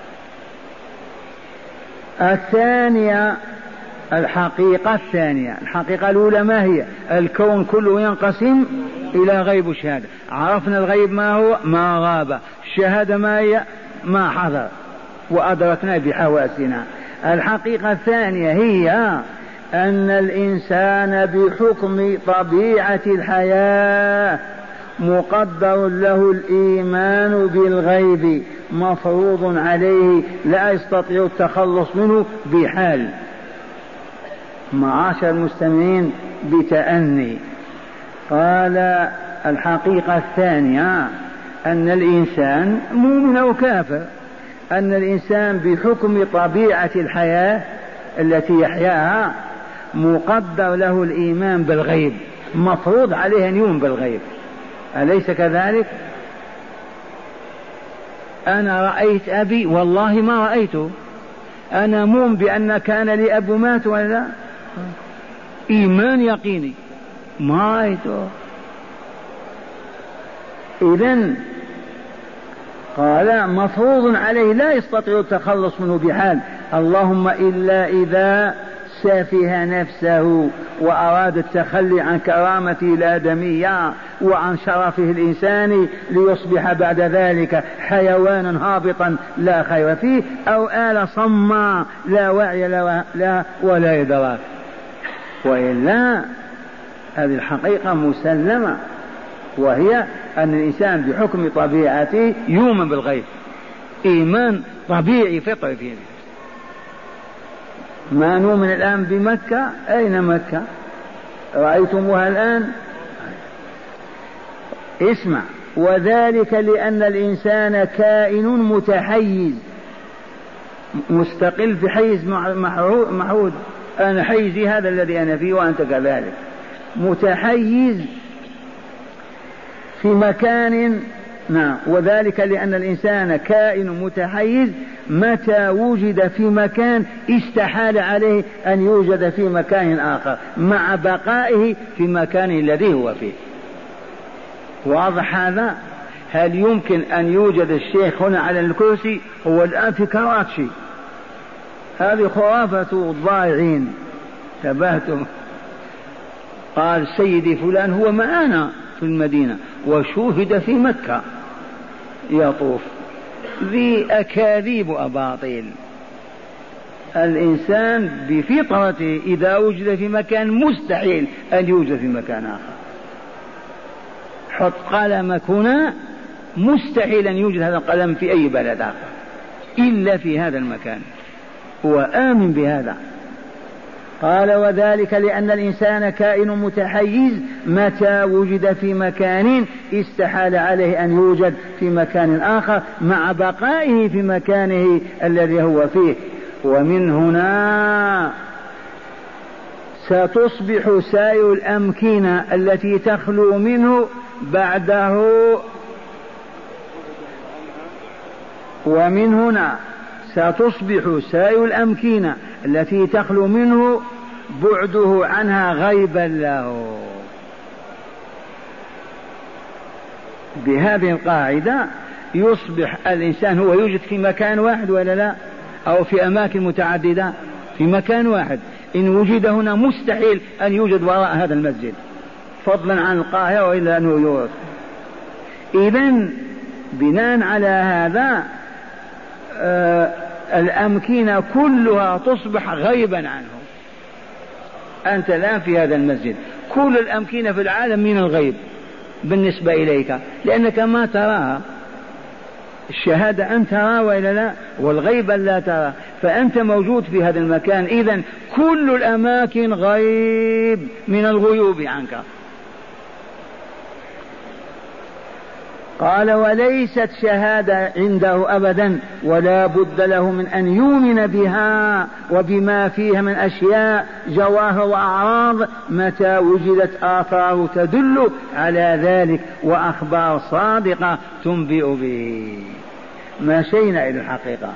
الثانية الحقيقة الثانية، الحقيقة الأولى ما هي؟ الكون كله ينقسم إلى غيب وشهادة. عرفنا الغيب ما هو؟ ما غاب. الشهادة ما هي؟ ما حضر وأدركنا بحواسنا. الحقيقة الثانية هي أن الإنسان بحكم طبيعة الحياة مقدر له الإيمان بالغيب، مفروض عليه لا يستطيع التخلص منه بحال. معاشر المستمعين بتأني، قال الحقيقة الثانية أن الإنسان مؤمن أو كافر، أن الإنسان بحكم طبيعة الحياة التي يحياها مقدر له الإيمان بالغيب، مفروض عليه أن يؤمن بالغيب، أليس كذلك؟ أنا رأيت أبي والله ما رأيته، أنا مؤمن بأن كان لي أب مات ولا لا؟ إيمان يقيني ما رأيته. إذن قال مفروض عليه لا يستطيع التخلص منه بحال، اللهم إلا إذا سفه نفسه وأراد التخلي عن كرامته الآدمية وعن شرفه الإنساني ليصبح بعد ذلك حيوانا هابطا لا خير فيه، أو آل صما لا وعي لا ولا إدراك. وإلا هذه الحقيقة مسلمة، وهي أن الإنسان بحكم طبيعته يؤمن بالغيب، إيمان طبيعي فطري فيه. ما نؤمن الآن بمكة، أين مكة؟ رأيتموها الآن؟ اسمع، وذلك لأن الإنسان كائن متحيز مستقل في حيز معهود، أنا حيزي هذا الذي أنا فيه وأنت كذلك، متحيز في مكان. نعم، وذلك لأن الإنسان كائن متحيز، متى وجد في مكان استحال عليه أن يوجد في مكان آخر مع بقائه في مكان الذي هو فيه. واضح هذا؟ هل يمكن أن يوجد الشيخ هنا على الكرسي هو الآن في كراتشي؟ هذه خرافة الضائعين، تبهتم. قال سيدي فلان هو معنا في المدينة وشوهد في مكة يطوف. ذي أكاذيب وأباطيل. الإنسان بفطرته إذا وجد في مكان مستحيل أن يوجد في مكان آخر. حط قلمك هنا، مستحيل أن يوجد هذا القلم في أي بلد آخر إلا في هذا المكان، وآمن بهذا. قال وذلك لأن الإنسان كائن متحيز، متى وجد في مكان استحال عليه أن يوجد في مكان آخر مع بقائه في مكانه الذي هو فيه. ومن هنا ستصبح سائر الأمكنة التي تخلو منه بعده، ومن هنا ستصبح سائر الأمكنة التي تخلو منه بعده عنها غيبا له. بهذه القاعدة يصبح الإنسان هو يوجد في مكان واحد ولا لا، أو في أماكن متعددة، في مكان واحد. إن وجد هنا مستحيل أن يوجد وراء هذا المسجد، فضلا عن القاهرة وإلا نيويورك. إذن بناء على هذا آه الأمكنة كلها تصبح غيبا عنه. أنت الآن في هذا المسجد، كل الأمكنة في العالم من الغيب بالنسبة إليك، لأنك ما تراها. الشهادة أن ترى وإلا لا، والغيب لا ترى، فأنت موجود في هذا المكان. إذن كل الأماكن غيب من الغيوب عنك. قال وليست شهادة عنده أبدا، ولا بد له من أن يؤمن بها وبما فيها من أشياء جواهر وأعراض متى وجدت آثار تدل على ذلك وأخبار صادقة تنبئ به. مشينا إلى الحقيقة.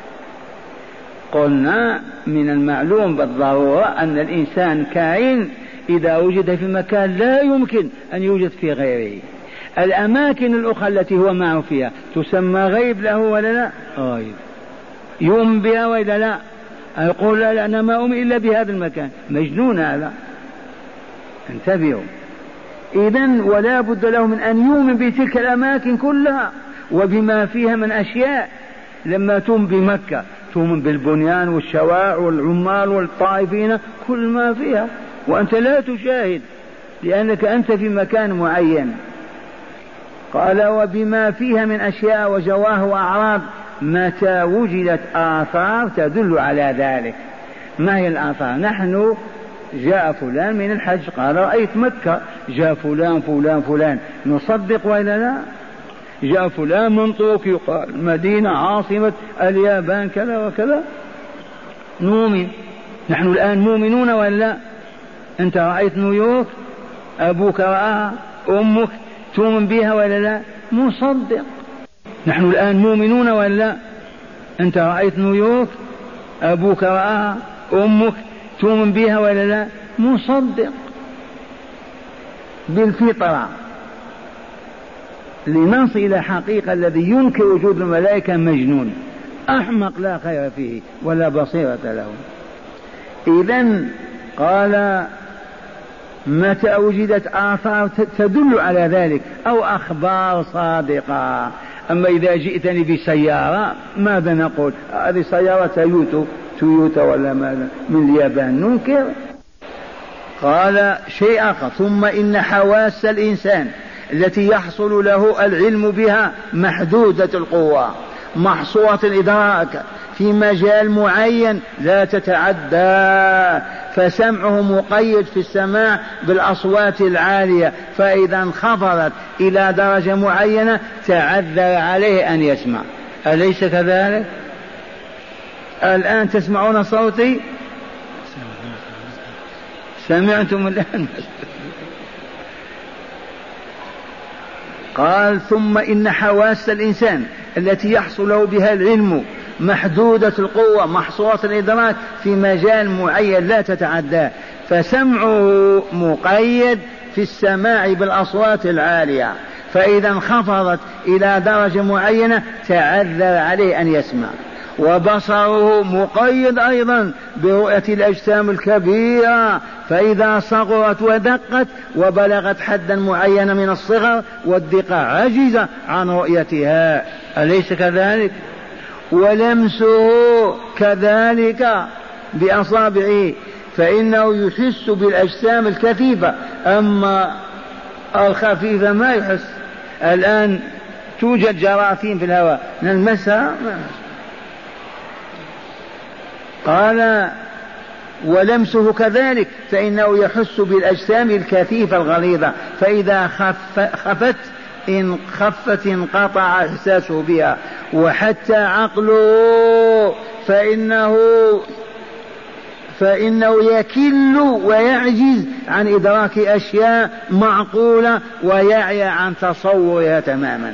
قلنا من المعلوم بالضرورة أن الإنسان كائن إذا وجد في مكان لا يمكن أن يوجد في غيره. الأماكن الأخرى التي هو معه فيها تسمى غيب له ولا لا؟ غيب. يؤمن بها ولا لا؟ يقول لا, لا أنا ما أؤمن إلا بهذا المكان. مجنون هذا. انتبهوا. إذن ولا بد له من أن يؤمن بتلك الأماكن كلها وبما فيها من أشياء. لما تؤمن بمكة تؤمن بالبنيان والشوارع والعمال والطائفين كل ما فيها، وأنت لا تشاهد لأنك أنت في مكان معين. قال وبما فيها من أشياء وجواهر وأعراض متى وجدت آثار تدل على ذلك. ما هي الآثار؟ نحن جاء فلان من الحج قال رأيت مكة، جاء فلان فلان فلان، نصدق وإلا لا؟ جاء فلان من طوكيو قال مدينة عاصمة اليابان كذا وكذا، نؤمن. نحن الآن مؤمنون ولا لا؟ أنت رأيت نيويورك، أبوك رآها، أمك تؤمن بها ولا لا؟ مصدق. نحن الآن مؤمنون ولا لا؟ أنت رأيت نيويورك، أبوك رآها، أمك تؤمن بها ولا لا؟ مصدق بالفطرة. لنصل إلى حقيقة الذي ينكر وجود الملائكة مجنون أحمق لا خير فيه ولا بصيرة له. إذن قال متى وجدت آثار تدل على ذلك أو أخبار صادقة. أما إذا جئتني بسيارة ماذا نقول؟ هذه سيارة تويوتا تويوتا ولا ماذا من اليابان، ننكر. قال شيء آخر. ثم إن حواس الإنسان التي يحصل له العلم بها محدودة القوة محصورة الإدراك في مجال معين لا تتعدى، فسمعه مقيد في السماع بالأصوات العالية، فإذا انخفضت إلى درجة معينة تعذر عليه أن يسمع. أليس كذلك؟ الآن تسمعون صوتي؟ سمعتم الآن؟ قال ثم إن حواس الإنسان التي يحصل له بها العلم محدودة القوة محصورة الإدراك في مجال معين لا تتعدى، فسمعه مقيد في السماع بالأصوات العالية، فإذا انخفضت إلى درجة معينة تعذر عليه أن يسمع. وبصره مقيد أيضا برؤية الأجسام الكبيرة، فإذا صغرت ودقت وبلغت حدا معينا من الصغر والدقة عجز عن رؤيتها. أليس كذلك؟ ولمسه كذلك بأصابعه، فإنه يحس بالأجسام الكثيفة، أما الخفيفة ما يحس. الآن توجد جراثيم في الهواء نلمسها. قال ولمسه كذلك فإنه يحس بالأجسام الكثيفة الغليظة، فإذا خف خفت إن خفت انقطع إحساسه بها. وحتى عقله فإنه فإنه يكل ويعجز عن إدراك أشياء معقولة ويعي عن تصورها تماما.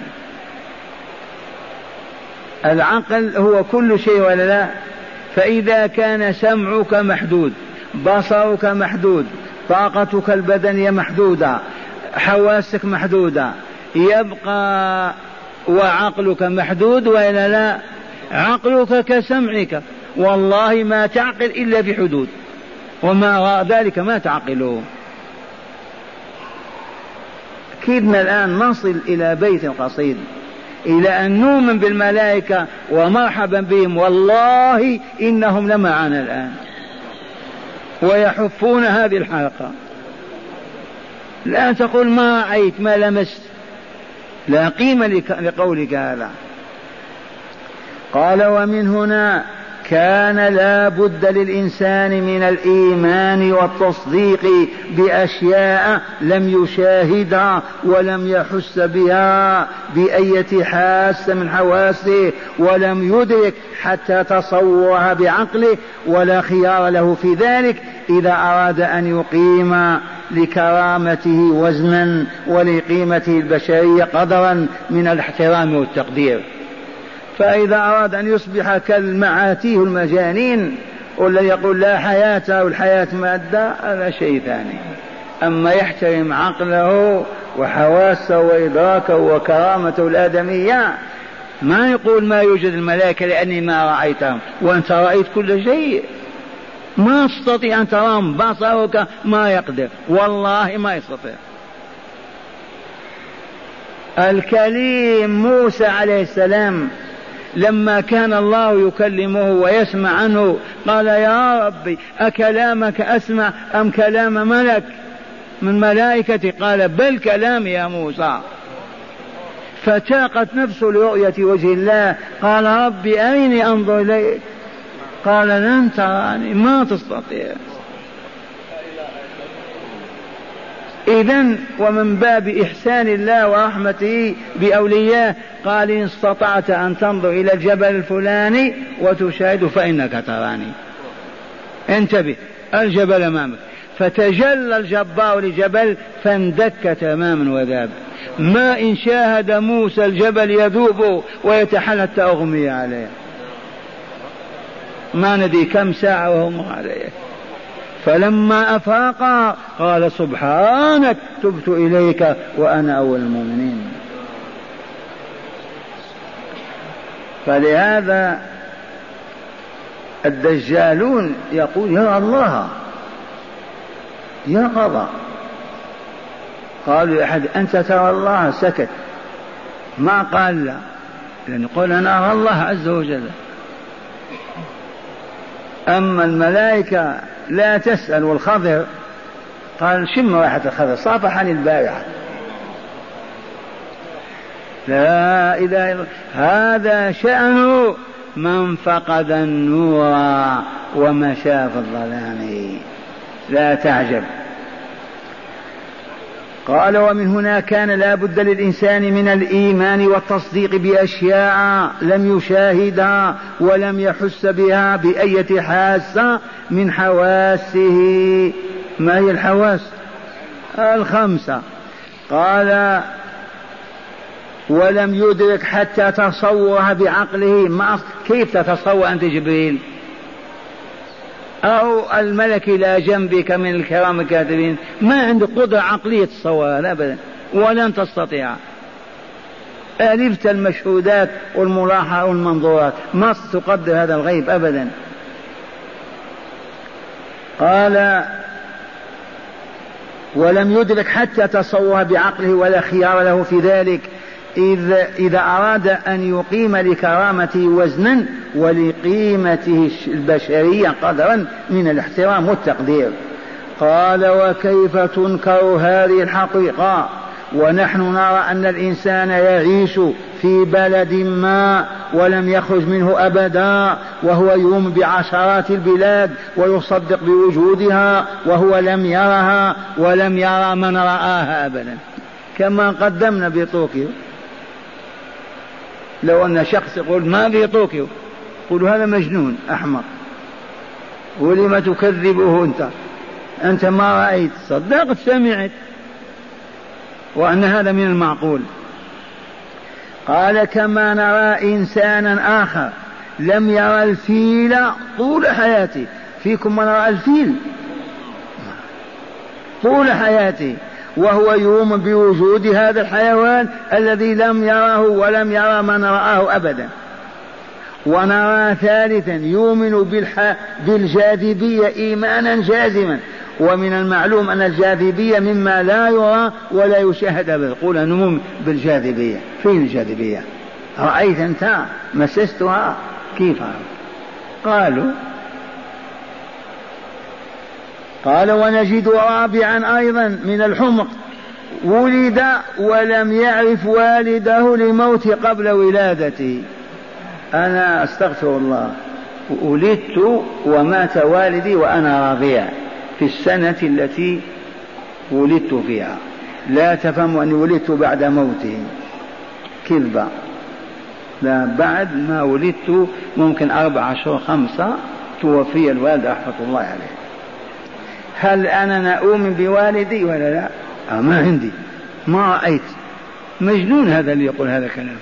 العقل هو كل شيء ولا لا؟ فإذا كان سمعك محدود، بصرك محدود، طاقتك البدنية محدودة، حواسك محدودة، يبقى وعقلك محدود وإلا لا؟ عقلك كسمعك، والله ما تعقل إلا بحدود، وما وراء ذلك ما تعقله. كدنا الآن نصل إلى بيت القصيد، إلى أن نؤمن بالملائكة ومرحبا بهم، والله إنهم لمعنا الآن ويحفون هذه الحلقة. لا تقول ما رأيت ما لمست، لا قيمة لقولك هذا. قال ومن هنا كان لا بد للإنسان من الإيمان والتصديق بأشياء لم يشاهدها ولم يحس بها بأية حاسة من حواسه، ولم يدرك حتى تصورها بعقله، ولا خيار له في ذلك إذا أراد أن يقيم لكرامته وزنا ولقيمته البشرية قدرا من الاحترام والتقدير. فإذا أراد أن يصبح كالمعاتيه المجانين والذي يقول لا حياة والحياة مادة، هذا شيء ثاني. أما يحترم عقله وحواسه وإدراكه وكرامته الآدمية، ما يقول ما يوجد الملائكة لأني ما رأيتهم، وأنت رأيت كل شيء. ما تستطيع أن تراهم، بصرك ما يقدر، والله ما يستطيع. الكليم موسى عليه السلام لما كان الله يكلمه ويسمع عنه قال يا ربي أكلامك أسمع أم كلام ملك من ملائكتي؟ قال بل كلام يا موسى. فتاقت نفسه لرؤية وجه الله، قال ربي أرني أنظر إليك، قال لن تراني، ما تستطيع. إذن ومن باب إحسان الله ورحمته بأولياء قال إن استطعت أن تنظر إلى الجبل الفلاني وتشاهد فإنك تراني. انتبه، الجبل أمامك. فتجلى الجبار لجبل فاندك تماما وذاب. ما إن شاهد موسى الجبل يذوب ويتحل حتى أغمي عليه، ما ندري كم ساعة وهم عليه. فلما أفاق قال سبحانك تبت إليك وأنا أول المؤمنين. فلهذا الدجالون يقول يرى الله يقظة. قالوا أحد أنت ترى الله؟ سكت، ما قال لا، لأن يقول أنا أرى الله عز وجل. أما الملائكة لا تسأل. والخضر قال شم رائحة الخضر، صافحني البارحة. لا إله إلا هذا شأنه من فقد النور ومشى في الظلام. لا تعجب. قال ومن هنا كان لا بد للإنسان من الإيمان والتصديق بأشياء لم يشاهدها ولم يحس بها بأية حاسة من حواسه. ما هي الحواس؟ الخمسة. قال ولم يدرك حتى تصورها بعقله. ما كيف تتصور أنت جبريل أو الملك إلى جنبك من الكرام الكاتبين؟ ما عندك قدرة عقلية تصورها أبدا، ولن تستطيع. ألفت المشهودات والملاحظة والمنظورات، ما تقدر هذا الغيب أبدا. قال ولم يدرك حتى تصورها بعقله ولا خيار له في ذلك إذا, إذا أراد أن يقيم لكرامته وزنا ولقيمته البشرية قدرا من الاحترام والتقدير. قال وكيف تنكر هذه الحقيقة ونحن نرى أن الإنسان يعيش في بلد ما ولم يخرج منه أبدا، وهو يؤمن بعشرات البلاد ويصدق بوجودها، وهو لم يرها ولم يرى من رآها أبدا، كما قدمنا بطوكيو. لو أن شخص يقول ما في طوكيو، قل هذا مجنون أحمق، ولما تكذبه أنت؟ أنت ما رأيت، صدقت، سمعت، وأن هذا من المعقول. قال كما نرى إنسانا آخر لم يرى الفيل طول حياته. فيكم من رأى الفيل طول حياته وهو يؤمن بوجود هذا الحيوان الذي لم يره ولم يرى من رآه أبدا. ونرى ثالثا يؤمن بالح... بالجاذبية إيمانا جازما، ومن المعلوم أن الجاذبية مما لا يرى ولا يشاهد أبدا. قول نؤمن بالجاذبية. فين الجاذبية؟ رأيت أنت؟ مسستها؟ كيف؟ قالوا قال ونجد رابعا أيضا من الحمق ولد ولم يعرف والده لموت قبل ولادته. أنا أستغفر الله، ولدت ومات والدي وأنا راضية في السنة التي ولدت فيها، لا تفهم أني ولدت بعد موته، كذبة، لا، بعد ما ولدت ممكن أربع أشهر خمسة توفي الوالد رحمة الله عليه. هل أنا نؤمن بوالدي ولا لا؟ أه ما عندي، ما رأيت، مجنون هذا اللي يقول هذا الكلام.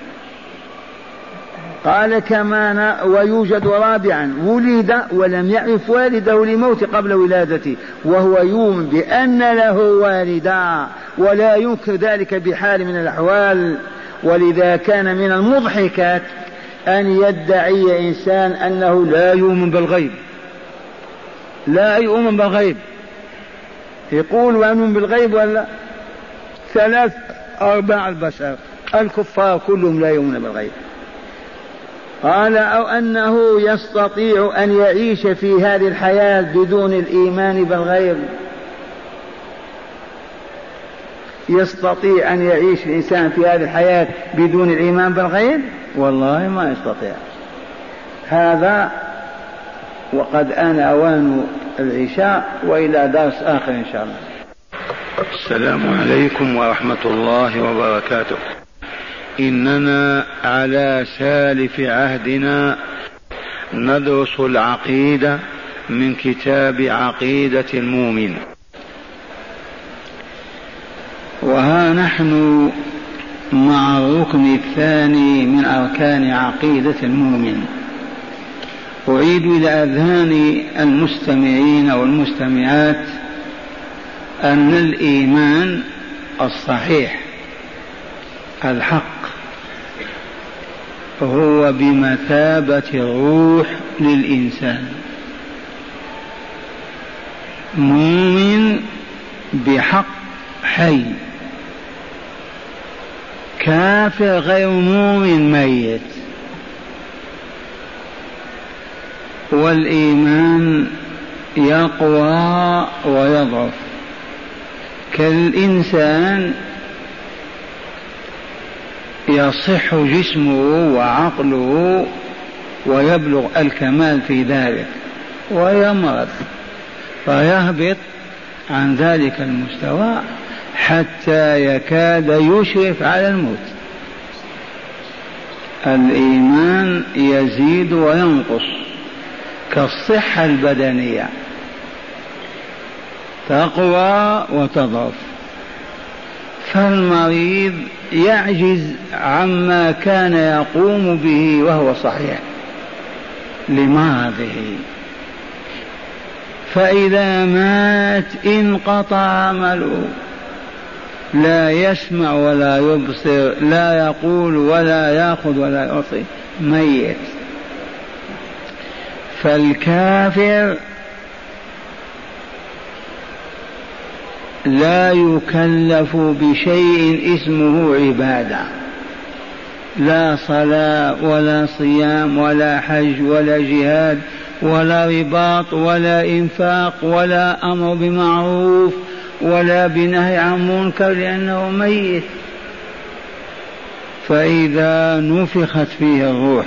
قال كمان ويوجد رابعا ولد ولم يعرف والده لموت قبل ولادته، وهو يؤمن بأن له والدا ولا ينكر ذلك بحال من الأحوال. ولذا كان من المضحكات أن يدعي إنسان أنه لا يؤمن بالغيب، لا يؤمن بالغيب، يقول وأؤمن بالغيب ولا ثلاث أرباع البشر الكفار كلهم لا يؤمنون بالغيب. قال أو أنه يستطيع أن يعيش في هذه الحياة بدون الإيمان بالغيب، يستطيع أن يعيش الإنسان في هذه الحياة بدون الإيمان بالغيب؟ والله ما يستطيع. هذا وقد آن أوان العشاء، وإلى درس آخر إن شاء الله. السلام عليكم ورحمة الله وبركاته. إننا على سالف عهدنا ندرس العقيدة من كتاب عقيدة المؤمن، وها نحن مع الركن الثاني من أركان عقيدة المؤمن. أعيد إلى أذهان المستمعين والمستمعات أن الإيمان الصحيح الحق هو بمثابة الروح للإنسان، مؤمن بحق حي، كافر غير مؤمن ميت. والإيمان يقوى ويضعف كالإنسان، يصح جسمه وعقله ويبلغ الكمال في ذلك، ويمرض فيهبط عن ذلك المستوى حتى يكاد يشرف على الموت. الإيمان يزيد وينقص كالصحة البدنية، تقوى وتضعف. فالمريض يعجز عما كان يقوم به وهو صحيح لمرضه، فإذا مات انقطع عمله، لا يسمع ولا يبصر، لا يقول ولا يأخذ ولا يعطي، ميت. فالكافر لا يكلف بشيء اسمه عبادة، لا صلاة ولا صيام ولا حج ولا جهاد ولا رباط ولا إنفاق ولا أمر بمعروف ولا بنهي عن منكر، لأنه ميت. فإذا نفخت فيه الروح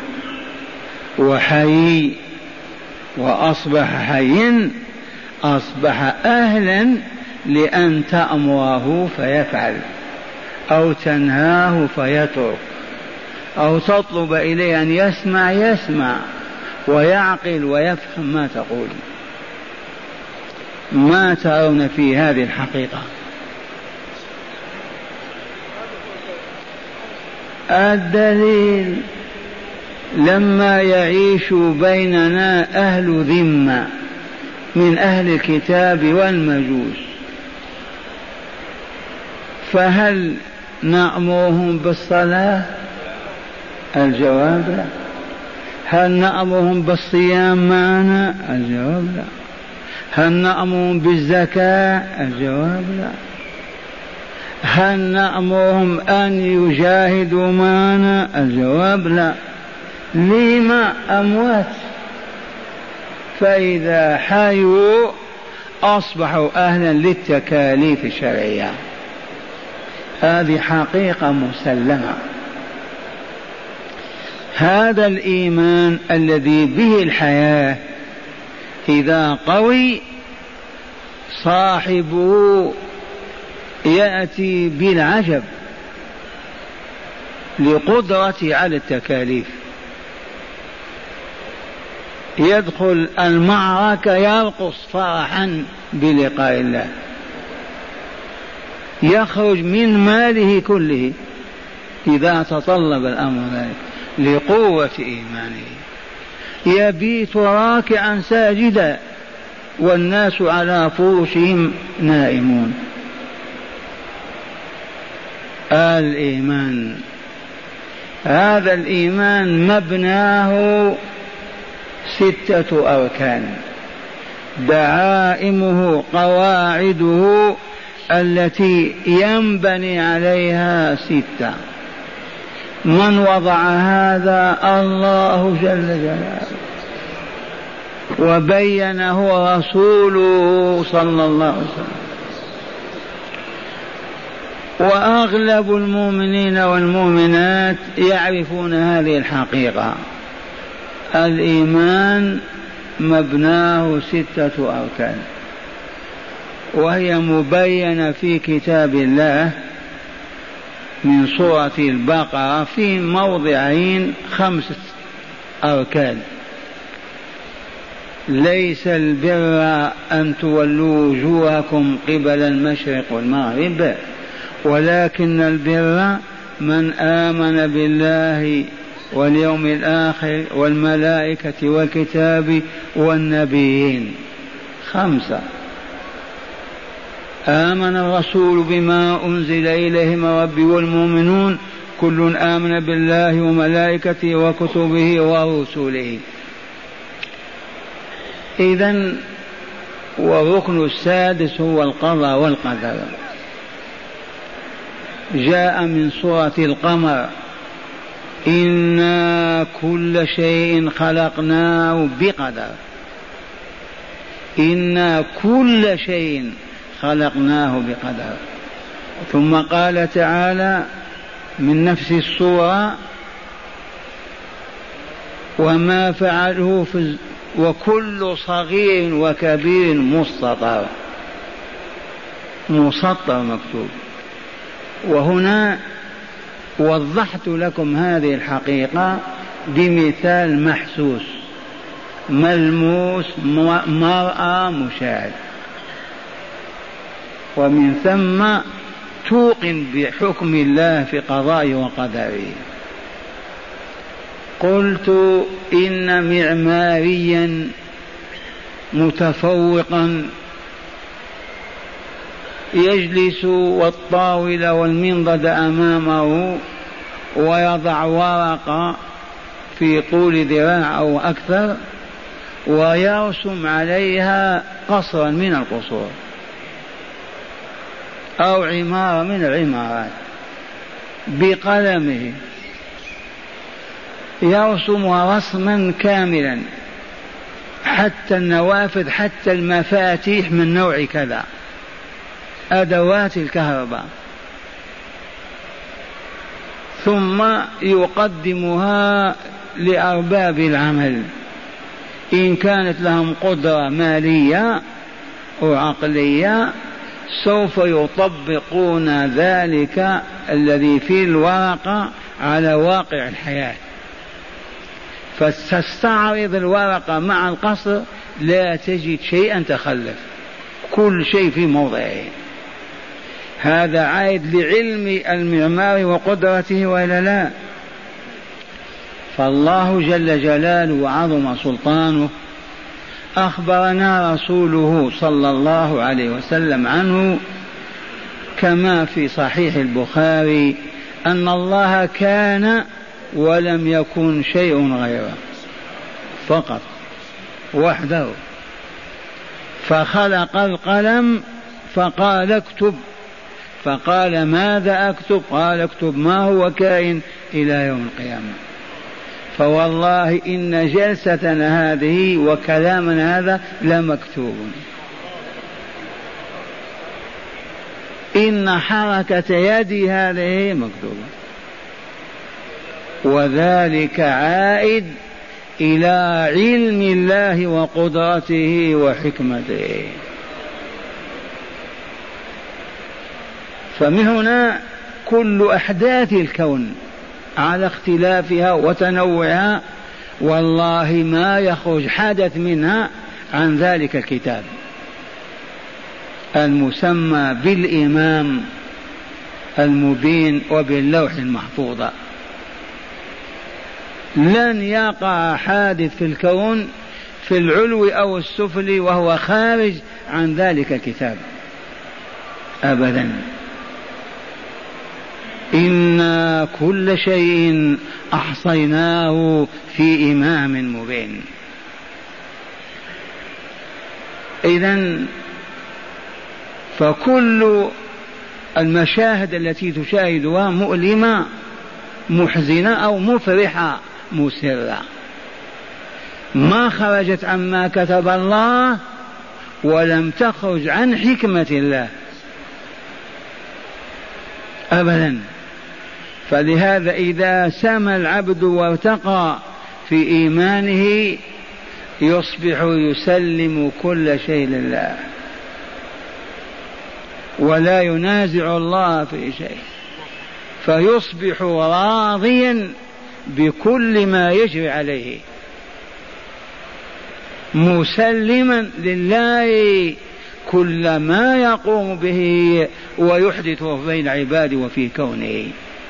وحي وأصبح حيا، أصبح أهلا لأن تأمره فيفعل، أو تنهاه فيترك، أو تطلب إليه أن يسمع يسمع ويعقل ويفهم ما تقول. ما ترون في هذه الحقيقة؟ الدليل لما يعيش بيننا أهل ذمة من أهل الكتاب والمجوس، فهل نأمرهم بالصلاة؟ الجواب لا. هل نأمرهم بالصيام معنا؟ الجواب لا. هل نأمرهم بالزكاة؟ الجواب لا. هل نأمرهم أن يجاهدوا معنا؟ الجواب لا. لما؟ أموات. فإذا حيوا أصبحوا أهلا للتكاليف الشرعية. هذه حقيقة مسلمة. هذا الإيمان الذي به الحياة إذا قوي صاحبه يأتي بالعجب لقدرته على التكاليف. يدخل المعركة يرقص فرحا بلقاء الله، يخرج من ماله كله إذا تطلب الأمر ذلك لقوة إيمانه. يبيت راكعا ساجدا والناس على فرشهم نائمون. الإيمان، هذا الإيمان مبناه ستة أركان، دعائمه قواعده التي ينبني عليها ستة. من وضع هذا؟ الله جل جلاله، وبينه رسوله صلى الله عليه وسلم. وأغلب المؤمنين والمؤمنات يعرفون هذه الحقيقة. الإيمان مبناه ستة أركان، وهي مبينة في كتاب الله من سورة البقرة في موضعين خمسة أركان. ليس البر أن تولوا وجوهكم قبل المشرق والمغرب، ولكن البر من آمن بالله واليوم الآخر والملائكة والكتاب والنبيين. خمسة. آمن الرسول بما أنزل إليه من ربه والمؤمنون كل آمن بالله وملائكته وكتبه ورسله. إذن والركن السادس هو القضاء والقدر. جاء من سورة القمر: إنا كل شيء خلقناه بقدر. إنا كل شيء خلقناه بقدر. ثم قال تعالى من نفس السورة: وما فعله في وكل صغير وكبير مستطر. مسطر مكتوب. وهنا وضحت لكم هذه الحقيقة بمثال محسوس ملموس مرأى مشاهد، ومن ثم توقن بحكم الله في قضائه وقدره. قلت إن معماريا متفوقا يجلس والطاولة والمنضد أمامه ويضع ورقة في طول ذراع أو أكثر ويرسم عليها قصرا من القصور أو عمارة من العمارات بقلمه، يرسمها رسما كاملا حتى النوافذ حتى المفاتيح من نوع كذا، أدوات الكهرباء، ثم يقدمها لأرباب العمل إن كانت لهم قدرة مالية أو عقلية سوف يطبقون ذلك الذي في الورقة على واقع الحياة. فتستعرض الورقة مع القصر لا تجد شيئا تخلف، كل شيء في موضعه. هذا عائد لعلم المعمار وقدرته وإلا لا؟ فالله جل جلاله وعظم سلطانه أخبرنا رسوله صلى الله عليه وسلم عنه كما في صحيح البخاري أن الله كان ولم يكن شيء غيره فقط وحده، فخلق القلم فقال اكتب، فقال ماذا أكتب؟ قال اكتب ما هو كائن إلى يوم القيامة. فوالله إن جلستنا هذه وكلامنا هذا لمكتوب، إن حركة يدي هذه مكتوبة، وذلك عائد إلى علم الله وقدرته وحكمته. فمن هنا كل أحداث الكون على اختلافها وتنوعها والله ما يخرج حدث منها عن ذلك الكتاب المسمى بالإمام المبين وباللوح المحفوظ. لن يقع حادث في الكون في العلو أو السفل وهو خارج عن ذلك الكتاب أبدا. إنا كل شيء أحصيناه في إمام مبين. إذن فكل المشاهد التي تشاهدها مؤلمة محزنة أو مفرحة مسرة ما خرجت عما كتب الله ولم تخرج عن حكمة الله أبدا. فلهذا إذا سمى العبد وارتقى في إيمانه يصبح يسلم كل شيء لله ولا ينازع الله في شيء، فيصبح راضيا بكل ما يجري عليه مسلما لله كل ما يقوم به ويحدثه بين عباده وفي كونه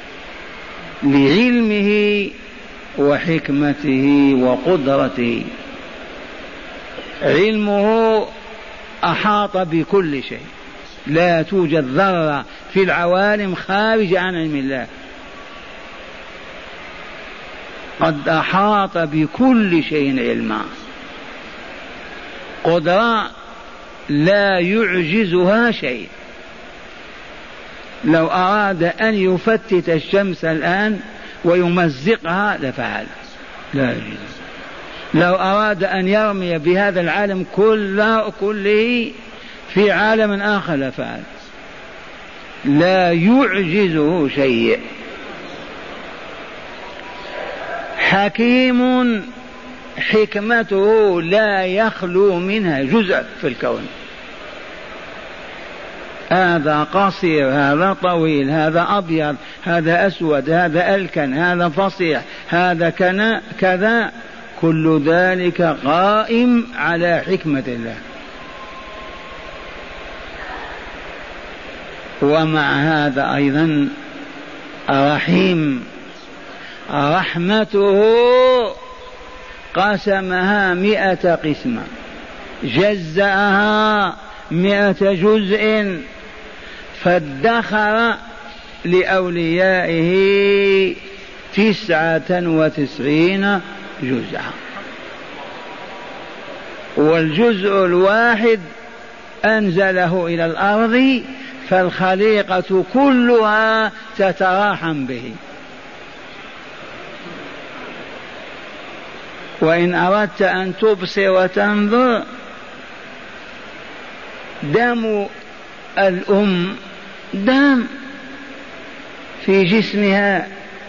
لعلمه وحكمته وقدرته. علمه أحاط بكل شيء، لا توجد ذرة في العوالم خارج عن علم الله، قد أحاط بكل شيء علما. قدرة لا يعجزها شيء، لو أراد أن يفتت الشمس الآن ويمزقها لفعل، لا يعجز. لو أراد أن يرمي بهذا العالم كله كله في عالم آخر لفعل، لا يعجزه شيء. حكيم حكمته لا يخلو منها جزء في الكون، هذا قصير هذا طويل هذا أبيض هذا أسود هذا ألكن هذا فصيح هذا كذا، كل ذلك قائم على حكمة الله. ومع هذا أيضا رحيم، رحمته قسمها مئة قسمة، جزأها مئة جزء، فادخر لأوليائه تسعة وتسعين جزءا، والجزء الواحد أنزله إلى الأرض فالخليقة كلها تتراحم به. وإن أردت أن تبصر وتنظر دم الأم دم في جسمها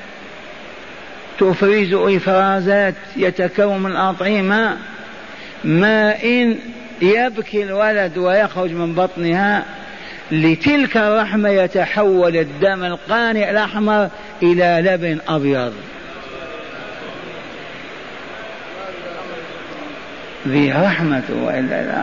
تفرز إفرازات يتكون من الأطعمة، ما إن يبكي الولد ويخرج من بطنها لتلك الرحمة يتحول الدم القانع الأحمر إلى لبن أبيض. ذي رحمة وإلا لا.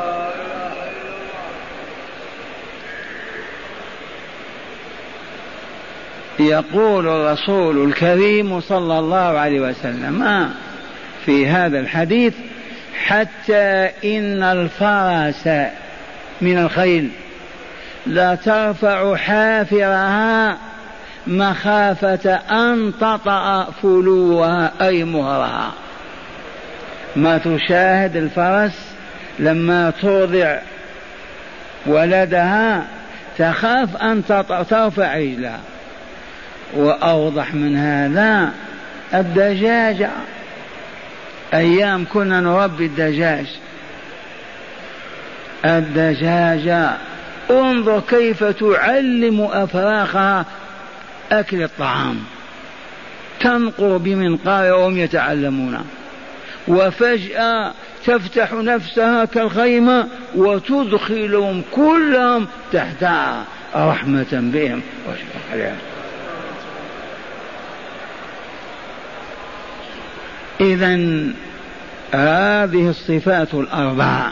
يقول الرسول الكريم صلى الله عليه وسلم في هذا الحديث: حتى إن الفرس من الخيل لا ترفع حافرها مخافة أن تطأ فلوها أي مهرها. ما تشاهد الفرس لما ترضع ولدها تخاف أن ترفع رجلها. وأوضح من هذا الدجاجة، أيام كنا نربي الدجاج الدجاجة انظر كيف تعلم أفراخها أكل الطعام، تنقر بمنقار وهم يتعلمون، وفجأة تفتح نفسها كالخيمة وتدخلهم كلهم تحتها رحمة بهم وشفقة عليهم. إذن هذه الصفات الأربعة: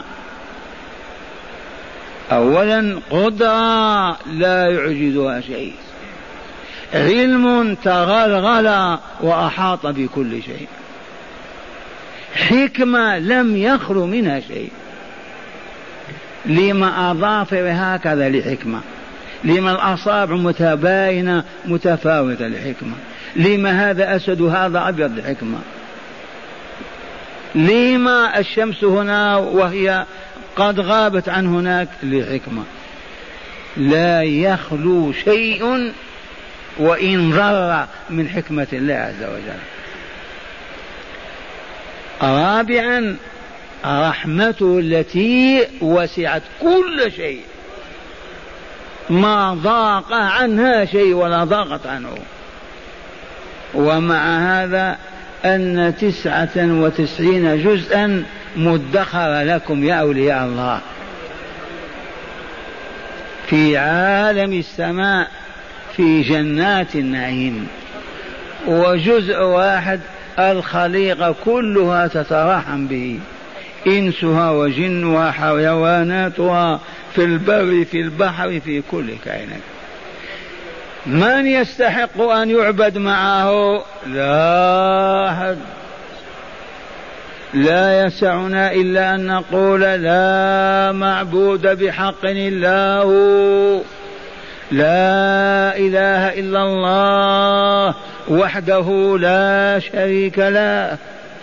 أولا قدرة لا يعجزها شيء، علم تغلغل وأحاط بكل شيء، حكمة لم يخلو منها شيء. لما أظافر هكذا لحكمة، لما الأصابع متباينة متفاوتة لحكمة، لما هذا أسد وهذا أبيض لحكمة، لما الشمس هنا وهي قد غابت عن هناك لحكمة. لا يخلو شيء وإن ضر من حكمة الله عز وجل. رابعا رحمته التي وسعت كل شيء، ما ضاق عنها شيء ولا ضاقت عنه. ومع هذا أن تسعة وتسعين جزءا مدخر لكم يا أولياء الله في عالم السماء في جنات النعيم، وجزء واحد الخليقة كلها تتراحم به، إنسها وجنها حيواناتها في البر في البحر في كل كائنات. من يستحق أن يعبد معه؟ لا أحد. لا يسعنا إلا أن نقول لا معبود بحق إلا هو، لا إله إلا الله وحده لا شريك له،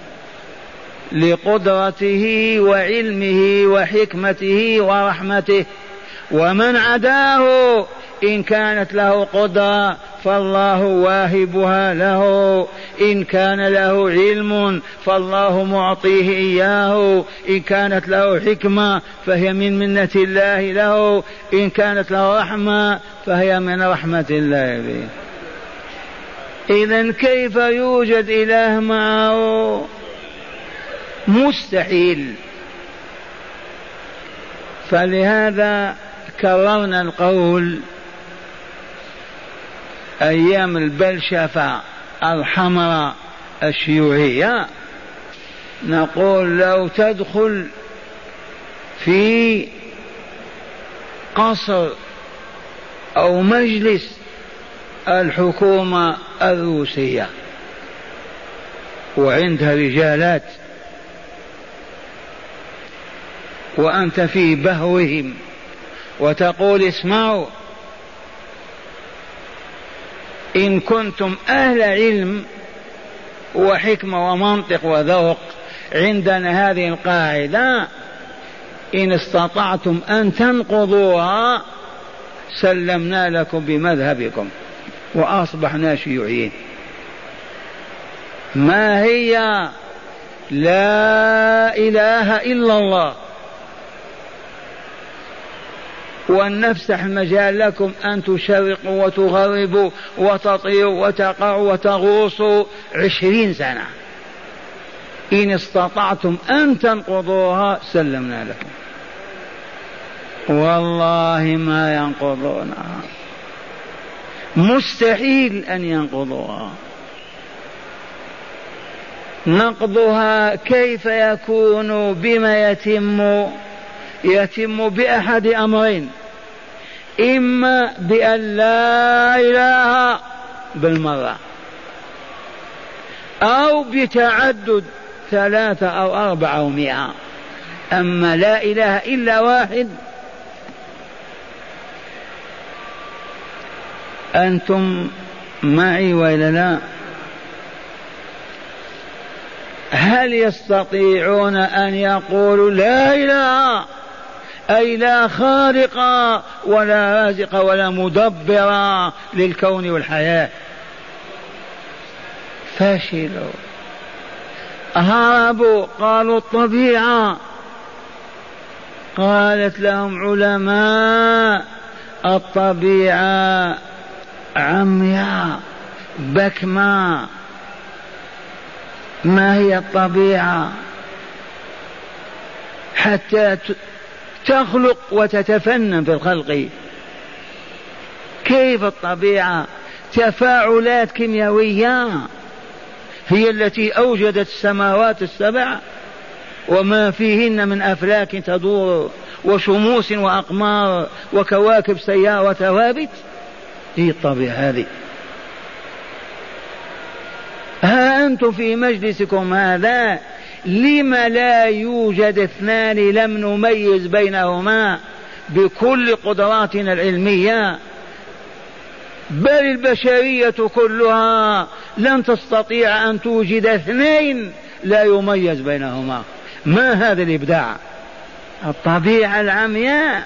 لقدرته وعلمه وحكمته ورحمته. ومن عداه إن كانت له قدرة فالله واهبها له، إن كان له علم فالله معطيه إياه، إن كانت له حكمة فهي من منة الله له، إن كانت له رحمة فهي من رحمة الله به. إذن كيف يوجد إله معه؟ مستحيل. فلهذا كررنا القول أيام البلشفة الحمراء الشيوعية، نقول لو تدخل في قصر أو مجلس الحكومة الروسية وعندها رجالات وأنت في بهوهم وتقول اسمعوا، إن كنتم أهل علم وحكمة ومنطق وذوق عندنا هذه القاعدة، إن استطعتم أن تنقضوها سلمنا لكم بمذهبكم وأصبحنا شيوعيين. ما هي؟ لا إله إلا الله، وأن نفسح المجال لكم أن تشرقوا وتغربوا وتطيروا وتقعوا وتغوصوا عشرين سنة. إن استطعتم أن تنقضوها سلمنا لكم. والله ما ينقضونها، مستحيل أن ينقضوها. نقضها كيف يكون؟ بما يتم؟ يتم بأحد أمرين: إما بأن لا إله بالمرة، أو بتعدد ثلاثة أو أربعة أو مئة. أما لا إله إلا واحد، أنتم معي وإلا لا؟ هل يستطيعون أن يقولوا لا إله أي لا خالق ولا رازق ولا مدبر للكون والحياة؟ فشلوا، هربوا، قالوا الطبيعة. قالت لهم علماء الطبيعة عمياء بكماء ما هي الطبيعة حتى تخلق وتتفنن في الخلق؟ كيف الطبيعة؟ تفاعلات كيميائية هي التي أوجدت السماوات السبع وما فيهن من أفلاك تدور وشموس وأقمار وكواكب سيارة وثوابت. هي الطبيعة هذه. ها أنتم في مجلسكم هذا لم لا يوجد اثنان لم نميز بينهما بكل قدراتنا العلمية؟ بل البشرية كلها لن تستطيع أن توجد اثنين لا يميز بينهما. ما هذا الإبداع؟ الطبيعة العمياء.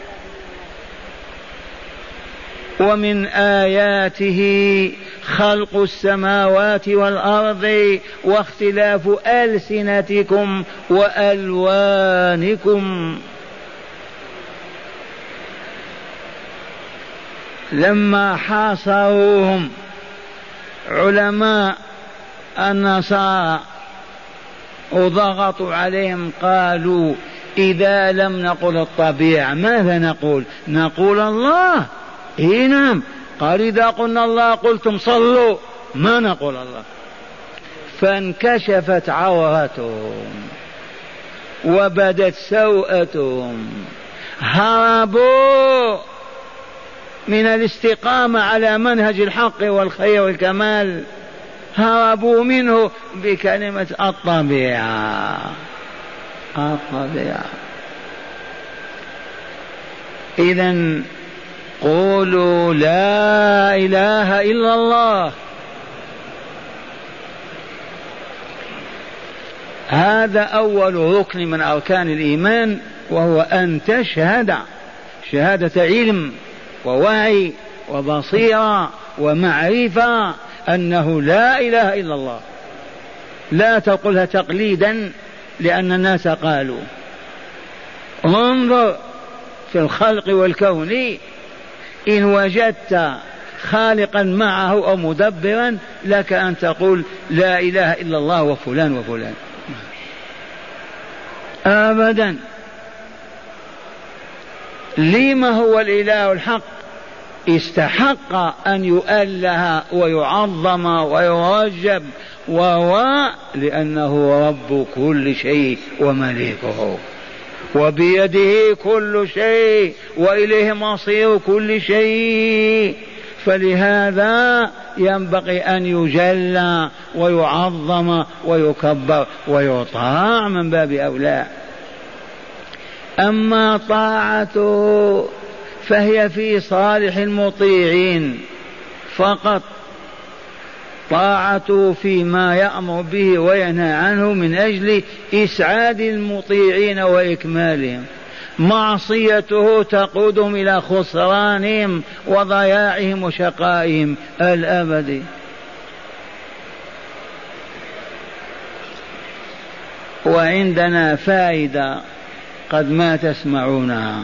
ومن آياته خلق السماوات والأرض واختلاف ألسنتكم وألوانكم. لما حاصروهم علماء النصارى وضغطوا عليهم قالوا إذا لم نقل الطبيعة ماذا نقول؟ نقول الله. إيه نعم. قال إذا قلنا الله قلتم صلوا، ما نقول الله. فانكشفت عورتهم وبدت سوءتهم، هربوا من الاستقامة على منهج الحق والخير والكمال، هربوا منه بكلمة الطبيعة. الطبيعة. إذن قولوا لا إله إلا الله. هذا أول ركن من أركان الإيمان، وهو أن تشهد شهادة علم ووعي وبصيرة ومعرفة أنه لا إله إلا الله. لا تقولها تقليدا لأن الناس قالوا. انظر في الخلق والكون، إن وجدت خالقا معه أو مدبرا لك أن تقول لا إله إلا الله وفلان وفلان. أبدا. لما هو الإله الحق استحق أن يؤله ويعظم ويرجب، وهو لأنه رب كل شيء ومليكه، وبيده كل شيء وإليه مصير كل شيء. فلهذا ينبغي أن يجلى ويعظم ويكبر ويطاع من باب أولى. أما طاعته فهي في صالح المطيعين فقط، طاعته فيما يأمر به وينهى عنه من أجل إسعاد المطيعين وإكمالهم. معصيته تقودهم إلى خسرانهم وضياعهم وشقائهم الأبدي. وعندنا فائدة قد ما تسمعونها.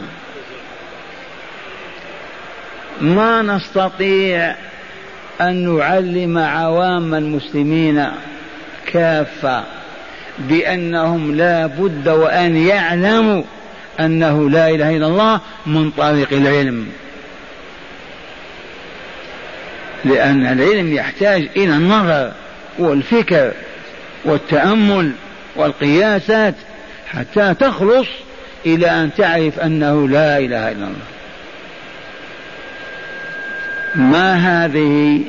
ما نستطيع أن نعلم عوام المسلمين كافة بأنهم لا بد وأن يعلموا أنه لا إله إلا الله من طريق العلم، لأن العلم يحتاج إلى النظر والفكر والتأمل والقياسات حتى تخلص إلى أن تعرف أنه لا إله إلا الله. ما هذه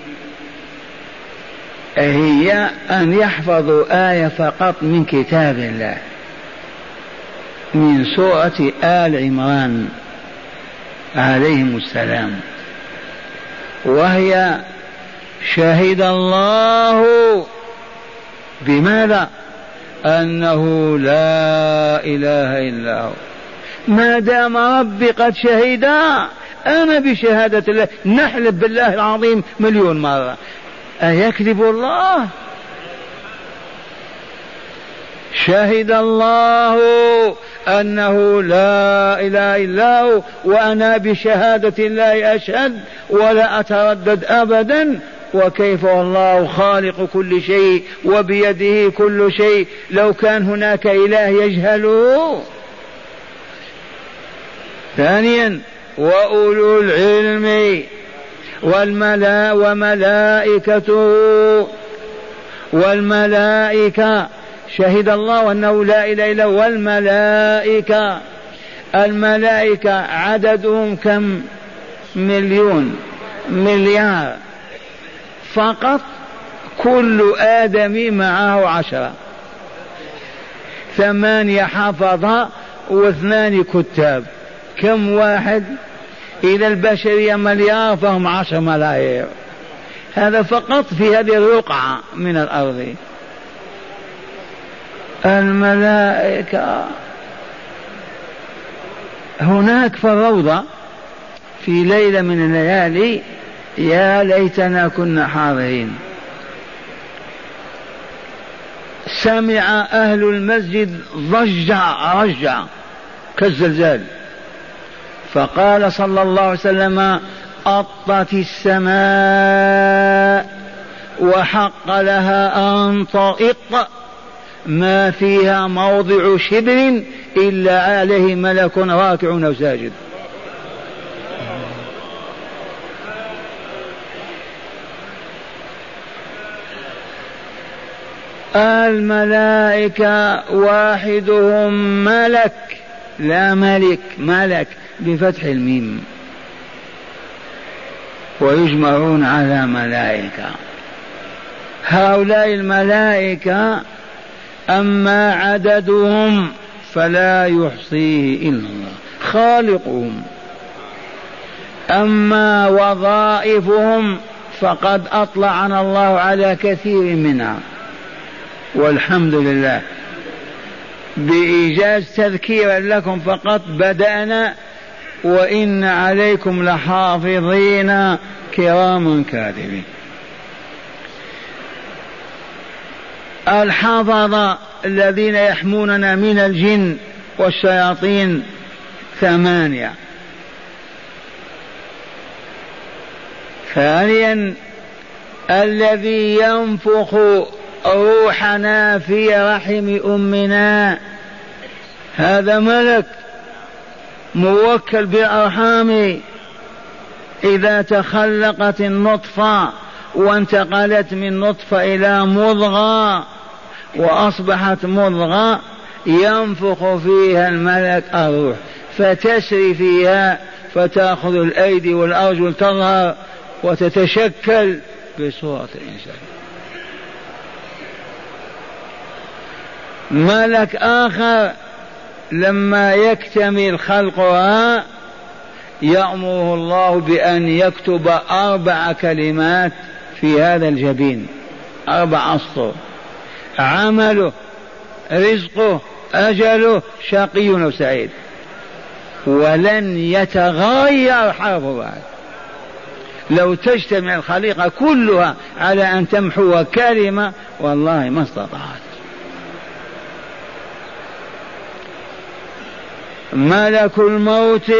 هي أن يحفظوا آية فقط من كتاب الله من سورة آل عمران عليهم السلام، وهي شهد الله بماذا؟ أنه لا إله إلا هو. ما دام ربي قد شهد أنا بشهادة الله، نحلف بالله العظيم مليون مرة، أيكذب الله؟ شهد الله أنه لا إله إلا هو وأنا بشهادة الله أشهد ولا أتردد أبدا وكيف والله خالق كل شيء وبيده كل شيء، لو كان هناك إله يجهله. ثانيا وأولو العلم والملا وملائكته والملائكة، شهد الله أنه لا إله إلا هو. والملائكة، الملائكة عددهم كم؟ مليون مليار فقط، كل آدم معه عشرة، ثمانية حفظة واثنان كتاب، كم واحد؟ إذا البشرية مليار فهم عشر ملايير، هذا فقط في هذه الرقعة من الأرض. الملائكة هناك في الروضة في ليلة من الليالي، يا ليتنا كنا حاضرين، سمع أهل المسجد ضجة رجة كالزلزال، فقال صلى الله عليه وسلم أطت السماء وحق لها أن تطئ، ما فيها موضع شبر إلا عليه ملك راكع أو ساجد. الملائكة واحدهم ملك، لا ملك، ملك بفتح الميم، ويجمعون على ملائكة. هؤلاء الملائكة أما عددهم فلا يحصيه إلا الله خالقهم، أما وظائفهم فقد أطلعنا الله على كثير منها، والحمد لله. بإيجاز تذكيرا لكم فقط بدأنا: وإن عليكم لحافظين كراما كاتبين. الحفظة الذين يحموننا من الجن والشياطين ثمانية. ثانيا الذي ينفخ روحنا في رحم أمنا، هذا ملك موكل بالأرحام. إذا تخلقت النطفة وانتقلت من نطفة إلى مضغة وأصبحت مضغة، ينفخ فيها الملك الروح فتسري فيها، فتأخذ الأيدي والأرجل تظهر وتتشكل بصورة الإنسان. ملك آخر لما يكتمل خلقها يأمره الله بأن يكتب أربع كلمات في هذا الجبين، أربع أسطر: عمله، رزقه، أجله، شقي أو سعيد، ولن يتغير حرف بعد. لو تجتمع الخليقة كلها على أن تمحو كلمة والله ما استطاعت. ملك الموت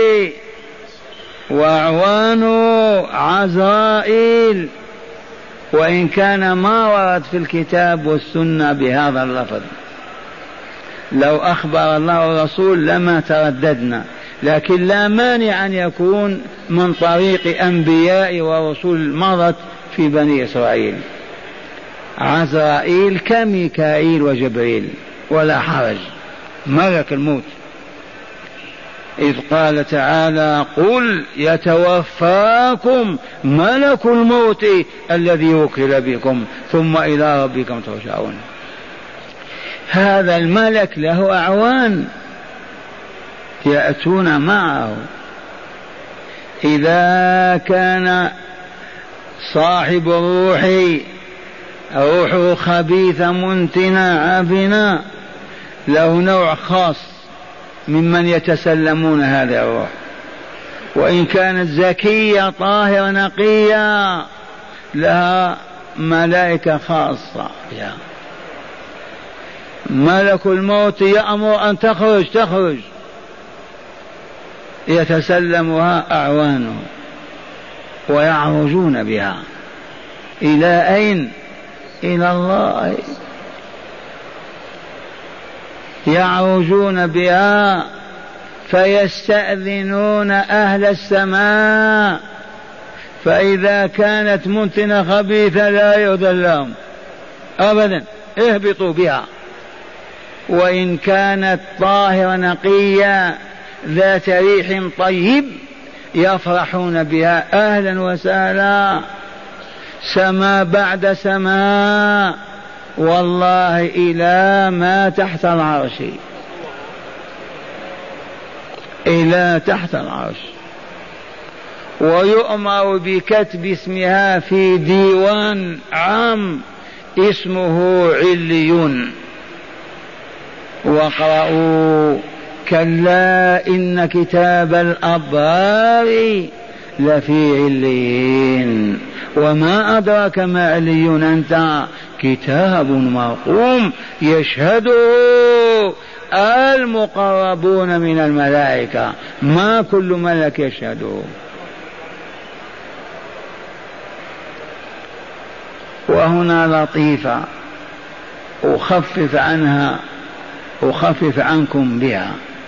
وأعوانه عزرائيل، وإن كان ما ورد في الكتاب والسنة بهذا اللفظ، لو أخبر الله والرسول لما ترددنا، لكن لا مانع أن يكون من طريق أنبياء ورسول مضت في بني إسرائيل. عزرائيل كميكائيل وجبريل ولا حرج، ملك الموت. إذ قال تعالى: قل يتوفاكم ملك الموت الذي وكل بكم ثم إلى ربكم ترجعون. هذا الملك له أعوان يأتون معه. إذا كان صاحب الروح روحه خبيثة منتنة عفنة، له نوع خاص ممن يتسلمون هذا الروح، وإن كانت زكية طاهرة نقية لها ملائكة خاصة. ملك الموت يأمر أن تخرج تخرج، يتسلمها أعوانه ويعرجون بها إلى أين؟ إلى الله، يعرجون بها فيستأذنون أهل السماء، فإذا كانت منتنة خبيثة لا يؤذن لهم أبدا، اهبطوا بها. وإن كانت طاهرة نقية ذات ريح طيب يفرحون بها، أهلا وسهلا، سماء بعد سماء، والله إلى ما تحت العرش، إلى تحت العرش. ويؤمر بكتب اسمها في ديوان عام اسمه عليون. واقرأوا كلا إن كتاب الأبرار لفي عليين، وما أدراك ما عليون أنت، كتاب مرقوم يشهده المقربون من الملائكة، ما كل ملك يشهده. وهنا لطيفة أخفف عنها أخفف عنكم بها.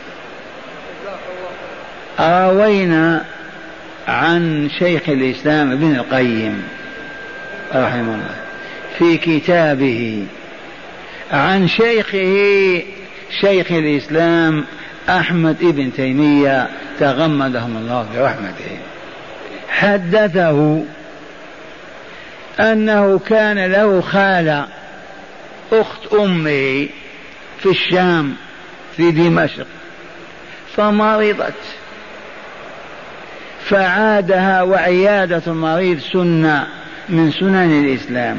روينا عن شيخ الإسلام ابن القيم رحمه الله في كتابه عن شيخه شيخ الإسلام أحمد ابن تيمية تغمدهم الله برحمته، حدثه أنه كان له خالة أخت أمه في الشام في دمشق، فمرضت، فعادها، وعيادة المريض سنة من سنن الإسلام،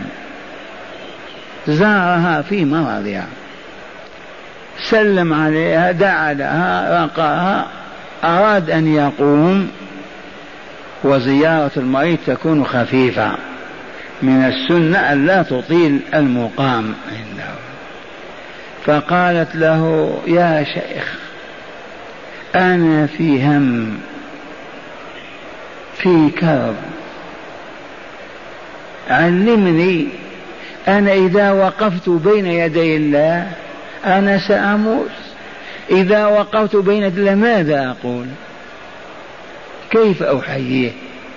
زارها في مرضها، سلم عليها، دعا لها، رقاها، أراد أن يقوم، وزيارة المريض تكون خفيفة، من السنة أن لا تطيل المقام عنده. فقالت له يا شيخ أنا في هم، في كرب، علمني، أنا إذا وقفت بين يدي الله أنا سأموت، إذا وقفت بين يدي الله ماذا أقول؟ كيف أحييه؟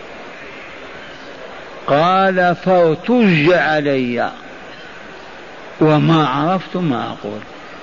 قال فارتج علي وما عرفت ما أقول.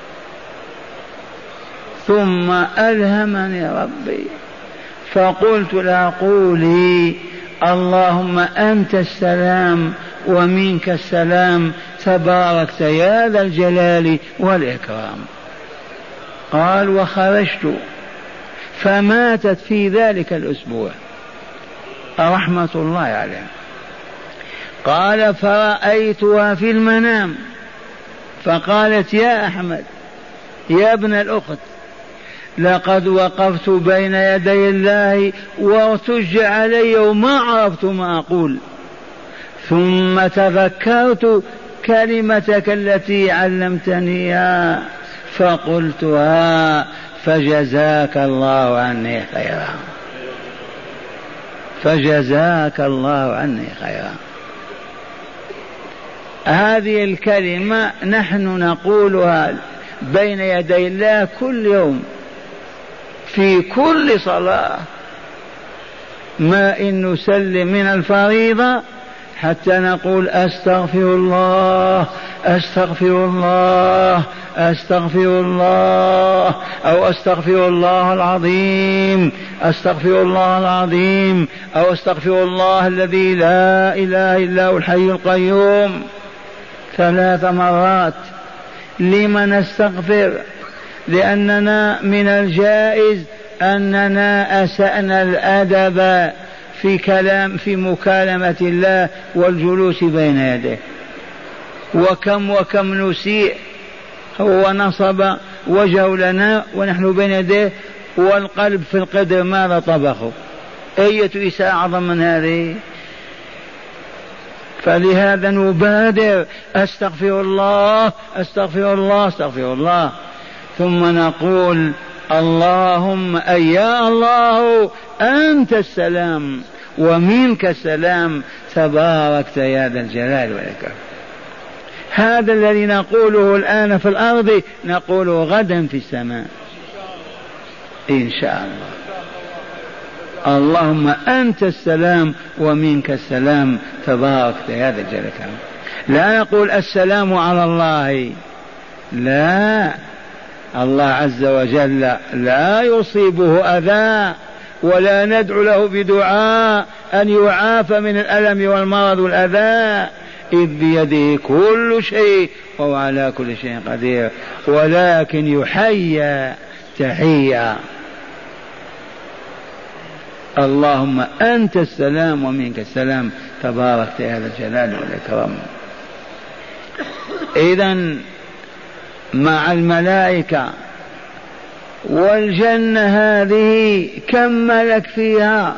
ثم ألهمني ربي فقلت لا قولي اللهم أنت السلام ومنك السلام تباركت يا ذا الجلال والإكرام. قال وخرجت فماتت في ذلك الأسبوع رحمة الله عليها. قال فرأيتها في المنام فقالت يا أحمد يا ابن الأخت لقد وقفت بين يدي الله وارتج علي وما عرفت ما أقول، ثم تذكرت كلمتك التي علمتنيها فقلتها فجزاك الله عني خيرا، فجزاك الله عني خيرا. هذه الكلمة نحن نقولها بين يدي الله كل يوم في كل صلاة، ما إن نسلم من الفريضة حتى نقول أستغفر الله أستغفر الله أستغفر الله، أو أستغفر الله العظيم أستغفر الله العظيم، أو أستغفر الله الذي لا إله إلا هو الحي القيوم ثلاث مرات. لما نستغفر؟ لأننا من الجائز أننا أسأنا الأدب في كلام في مكالمة الله والجلوس بين يديه، وكم وكم نسيء. هو نصب وجهه لنا ونحن بين يديه والقلب في القدر ماذا طبخه؟ أية إساءة أعظم من هذه؟ فلهذا نبادر أستغفر الله أستغفر الله أستغفر الله، ثم نقول اللهم أي يا الله أنت السلام ومنك السلام تباركت يا ذا الجلال والإكرام. هذا الذي نقوله الآن في الأرض نقوله غدا في السماء إن شاء الله. اللهم أنت السلام ومنك السلام تباركت يا ذا الجلال والإكرام. لا نقول السلام على الله، لا، الله عز وجل لا يصيبه أذى ولا ندعو له بدعاء أن يعافى من الألم والمرض والأذى، إذ بيده كل شيء وهو على كل شيء قدير، ولكن يحيى تحية. اللهم أنت السلام ومنك السلام تباركت يا ذا الجلال والإكرام. إذن مع الملائكة والجنة هذه كم ملك فيها؟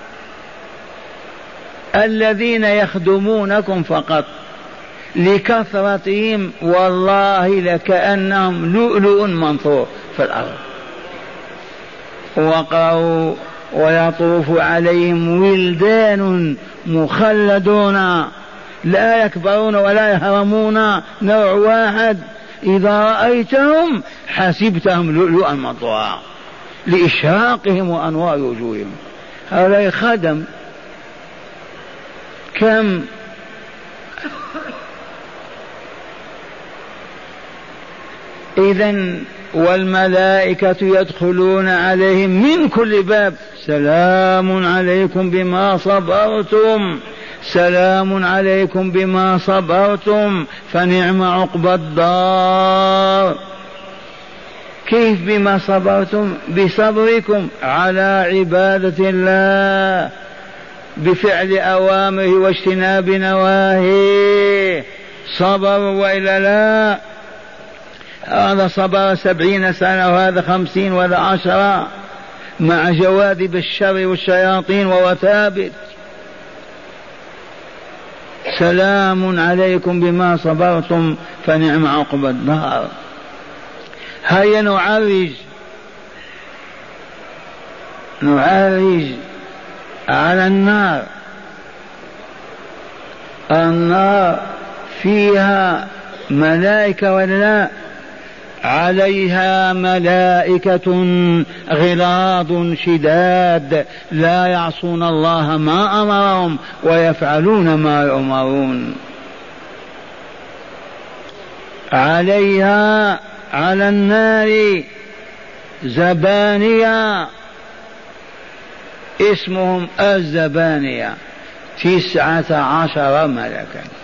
الذين يخدمونكم فقط لكثرتهم والله لكأنهم لؤلؤ منثور في الأرض. وقروا ويطوف عليهم ولدان مخلدون لا يكبرون ولا يهرمون، نوع واحد، إذا رأيتهم حسبتهم لؤلؤا منثورا لإشراقهم وأنوار وجوههم. هؤلاء خدم كم؟ إذن والملائكة يدخلون عليهم من كل باب سلام عليكم بما صبرتم، سلام عليكم بما صبرتم فنعم عقبى الدار. كيف بما صبرتم؟ بصبركم على عبادة الله بفعل أوامره واجتناب نواهيه، صبر وإلا لا. هذا صبر سبعين سنة وهذا خمسين وهذا عشرة مع جواذب الشر والشياطين وهو ثابت. سلام عليكم بما صبرتم فنعم عقبى الدار. هيا نعرج نعرج على النار. النار فيها ملائكة ولا لا؟ عليها ملائكة غلاظ شداد لا يعصون الله ما أمرهم ويفعلون ما يؤمرون. عليها على النار زبانية اسمهم الزبانية تسعة عشر ملكا.